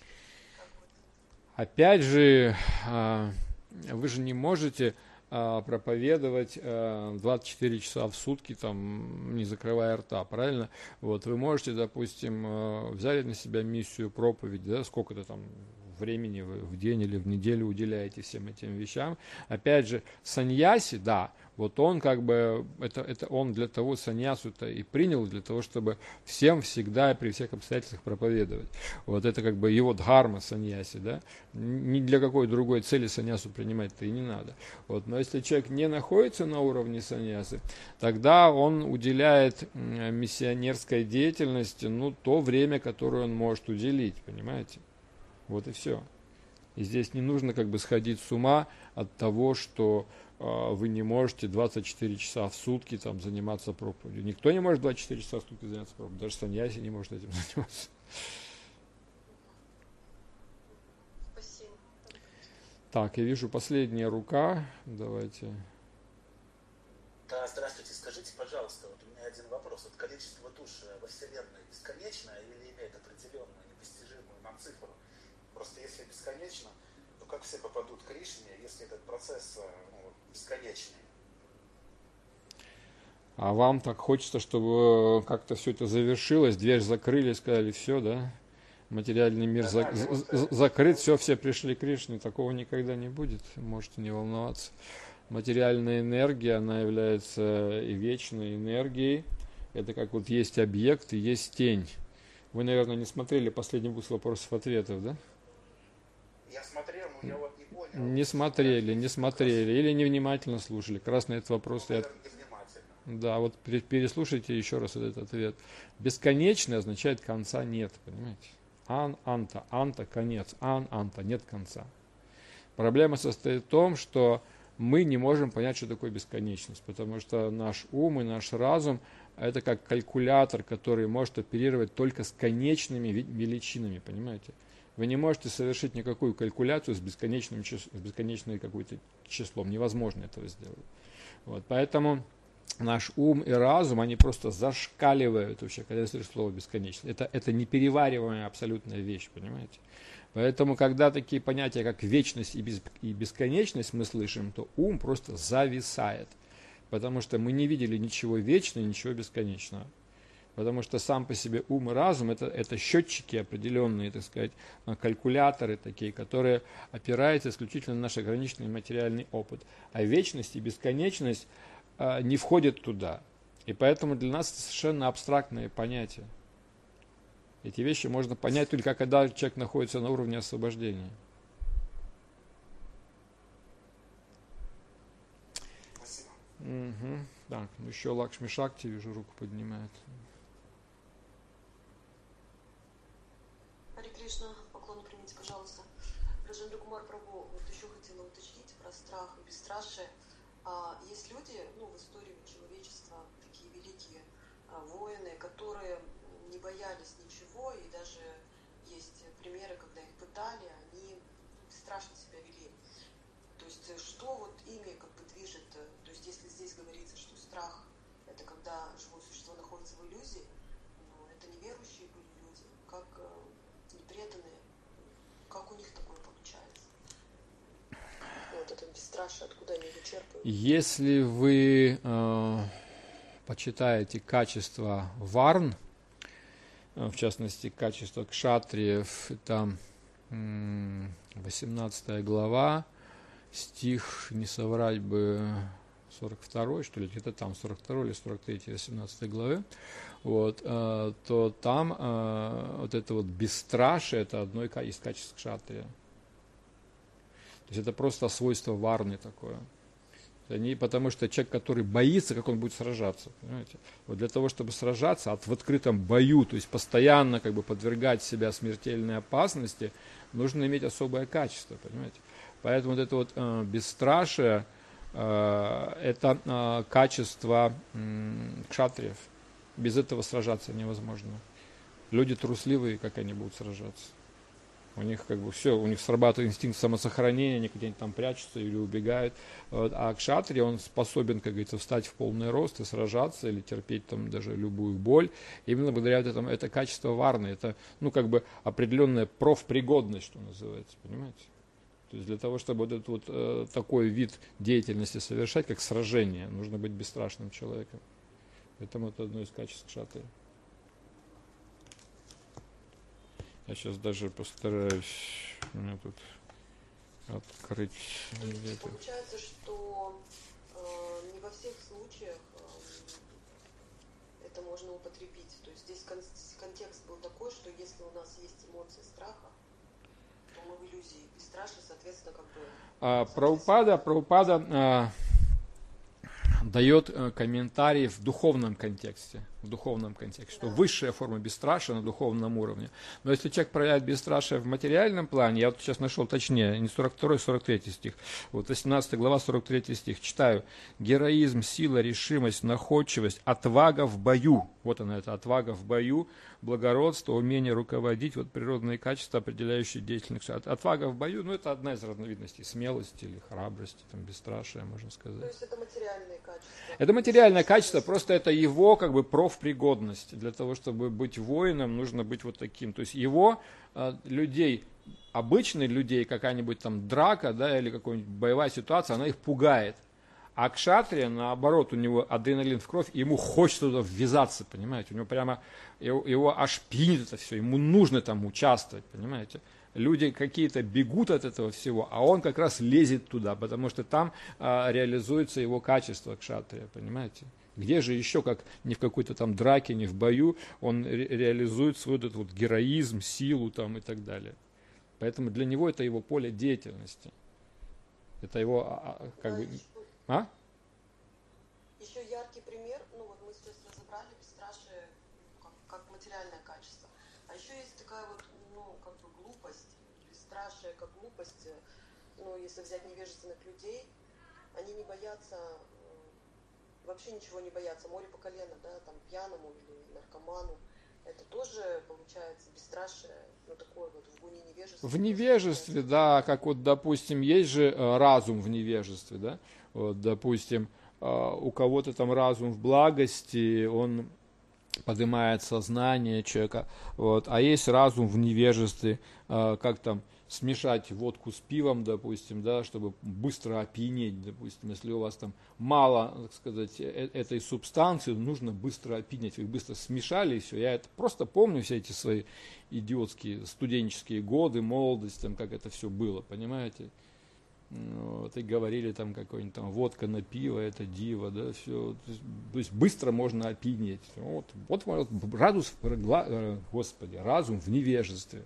Опять же, вы же не можете проповедовать двадцать четыре часа в сутки, там, не закрывая рта, правильно? Вот, вы можете, допустим, взять на себя миссию проповедь, да, сколько-то там времени вы в день или в неделю уделяете всем этим вещам. Опять же, саньяси, да, Вот он как бы, это, это он для того саньясу-то и принял, для того, чтобы всем всегда и при всех обстоятельствах проповедовать. Вот это как бы его дхарма саньяси, да. Ни для какой другой цели саньясу принимать-то и не надо. Вот. Но если человек не находится на уровне саньясы, тогда он уделяет миссионерской деятельности, ну, то время, которое он может уделить, понимаете? Вот и все. И здесь не нужно как бы сходить с ума от того, что э, вы не можете двадцать четыре часа в сутки там, заниматься проповедью. Никто не может двадцать четыре часа в сутки заниматься проповедью. Даже саньяси не может этим заниматься. Спасибо. Так, я вижу последняя рука. Давайте. Да, здравствуйте. Скажите, пожалуйста, вот у меня один вопрос. Вот количество душ во Вселенной бесконечное или имеет определенную непостижимую нам цифру? Просто если бесконечно, то как все попадут к Кришне, если этот процесс ну, бесконечный? А вам так хочется, чтобы как-то все это завершилось, дверь закрыли, сказали, все, да? Материальный мир за- Да, за- вот, закрыт, все, все пришли к Кришне. Такого никогда не будет, можете не волноваться. Материальная энергия, она является и вечной энергией. Это как вот есть объект и есть тень. Вы, наверное, не смотрели последний выпуск вопросов-ответов, да? Я смотрел, но я вот не понял. Не смотрели, не смотрели или невнимательно слушали. Как раз на этот вопрос я... Невнимательно. Да, вот переслушайте еще раз этот ответ. Бесконечный означает конца нет, понимаете? Ан, анта, анта, конец, ан, анта, нет конца. Проблема состоит в том, что мы не можем понять, что такое бесконечность, потому что наш ум и наш разум – это как калькулятор, который может оперировать только с конечными величинами, понимаете? Вы не можете совершить никакую калькуляцию с бесконечным, с бесконечным каким-то числом, невозможно этого сделать. Вот, поэтому наш ум и разум, они просто зашкаливают вообще, когда я слышу слово бесконечность. Это, это неперевариваемая абсолютная вещь, понимаете? Поэтому, когда такие понятия, как вечность и, без, и бесконечность мы слышим, то ум просто зависает. Потому что мы не видели ничего вечного, ничего бесконечного. Потому что сам по себе ум и разум это, это счетчики определенные, так сказать, калькуляторы такие, которые опираются исключительно на наш ограниченный материальный опыт. А вечность и бесконечность а, не входят туда. И поэтому для нас это совершенно абстрактные понятия. Эти вещи можно понять только когда человек находится на уровне освобождения. Спасибо. Угу. Так, ну еще Лакшми Шакти, вижу, руку поднимает. Харе Кришна, поклон примите, пожалуйста. Раджендра Кумар Прабху, вот еще хотела уточнить про страх и бесстрашие. А, есть люди, ну, в истории человечества, такие великие а, воины, которые не боялись ничего, и даже есть примеры, когда их пытали, они страшно себя вели. То есть что вот ими как бы движет, то есть если здесь говорится, что страх – это когда живое существо находится в иллюзии, ну, это неверующие были люди, как непреданные, как у них такое получается? Вот это бесстрашие, откуда они его черпают? Если вы э, почитаете качества варн, в частности, качество кшатриев, там восемнадцатая глава, стих, не соврать бы, сорок второй, что ли, где-то там, сорок второй или сорок третий, восемнадцатой главе, вот, э, то там э, вот это вот бесстрашие, это одно из качеств кшатрия. То есть это просто свойство варны такое. Они, потому что человек, который боится, как он будет сражаться, понимаете? Вот для того, чтобы сражаться от, в открытом бою, то есть постоянно как бы подвергать себя смертельной опасности, нужно иметь особое качество, понимаете? Поэтому вот это вот э, бесстрашие, э, это э, качество э, кшатриев. Без этого сражаться невозможно. Люди трусливые, как они будут сражаться? У них как бы все, у них срабатывает инстинкт самосохранения, они где-нибудь там прячутся или убегают. Вот. А кшатри, он способен, как говорится, встать в полный рост и сражаться, или терпеть там даже любую боль. Именно благодаря вот этому, это качество варны, это, ну, как бы определенная профпригодность, что называется, понимаете? То есть для того, чтобы вот этот вот э, такой вид деятельности совершать, как сражение, нужно быть бесстрашным человеком. Поэтому это одно из качеств кшатрия. Я сейчас даже постараюсь у меня тут открыть. Получается, что э, не во во всех случаях это можно употребить. То есть здесь контекст был такой, что если у нас есть эмоции страха, то мы в иллюзии бесстрашны, соответственно, как бы... А, Прабхупада, Прабхупада а, дает а, комментарии в духовном контексте, в духовном контексте, что Да. высшая форма бесстрашия на духовном уровне. Но если человек проявляет бесстрашие в материальном плане, я вот сейчас нашел точнее, не сорок второй, сорок третий стих, вот восемнадцатая глава, сорок третий стих, читаю. Героизм, сила, решимость, находчивость, отвага в бою, вот она эта отвага в бою, благородство, умение руководить, вот природные качества, определяющие деятельность. От- Отвага в бою, ну это одна из разновидностей смелости или храбрости, там, бесстрашия, можно То сказать. есть это материальные качества. Это материальное качество, просто это его как бы профпригодность. Для того, чтобы быть воином, нужно быть вот таким. То есть его э, людей, обычных людей, какая-нибудь там драка, да, или какая-нибудь боевая ситуация, она их пугает. А кшатрия, наоборот, у него адреналин в кровь, и ему хочется туда ввязаться, понимаете? У него прямо, его, его аж пьянит это все, ему нужно там участвовать, понимаете? Люди какие-то бегут от этого всего, а он как раз лезет туда, потому что там а, реализуется его качество кшатрия, понимаете? Где же еще, как не в какой-то там драке, не в бою, он ре- реализует свой этот вот героизм, силу там и так далее. Поэтому для него это его поле деятельности. Это его, а, а, как Да, бы, еще, а? еще яркий пример, ну вот мы сейчас разобрали бесстрашие как, как материальное качество. А еще есть такая вот, ну, как бы глупость, бесстрашие как глупость, э, ну, если взять невежественных людей, они не боятся, э, вообще ничего не боятся, море по колено, да, там, пьяному или наркоману. Это тоже, получается, бесстрашие, ну, такое вот в гуне невежества. В невежестве, да, как вот, допустим, есть же э, разум в невежестве, да, вот, допустим, э, у кого-то там разум в благости, он поднимает сознание человека, вот, а есть разум в невежестве, э, как там смешать водку с пивом, допустим, да, чтобы быстро опьянеть, допустим, если у вас там мало, так сказать, э- этой субстанции, нужно быстро опьянеть, вы их быстро смешали и все. Я это просто помню, все эти свои идиотские студенческие годы, молодость, там, как это все было, понимаете? Вот, и говорили там какой-нибудь там водка на пиво, это диво, да, все, то есть, то есть быстро можно опьянеть. Вот, вот, вот радус, господи, разум в невежестве.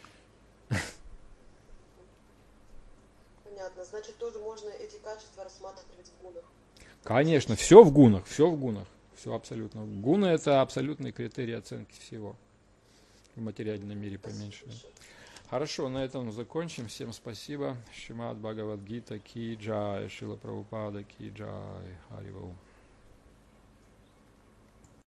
Понятно, значит, тоже можно эти качества рассматривать в гунах. Конечно, все в гунах, все в гунах, все абсолютно. Гуны это абсолютный критерий оценки всего в материальном мире поменьше. Хорошо, на этом закончим. Всем спасибо. Шримад Бхагавад Гита ки джай, Шрила Прабхупада ки джай, Хари Бол.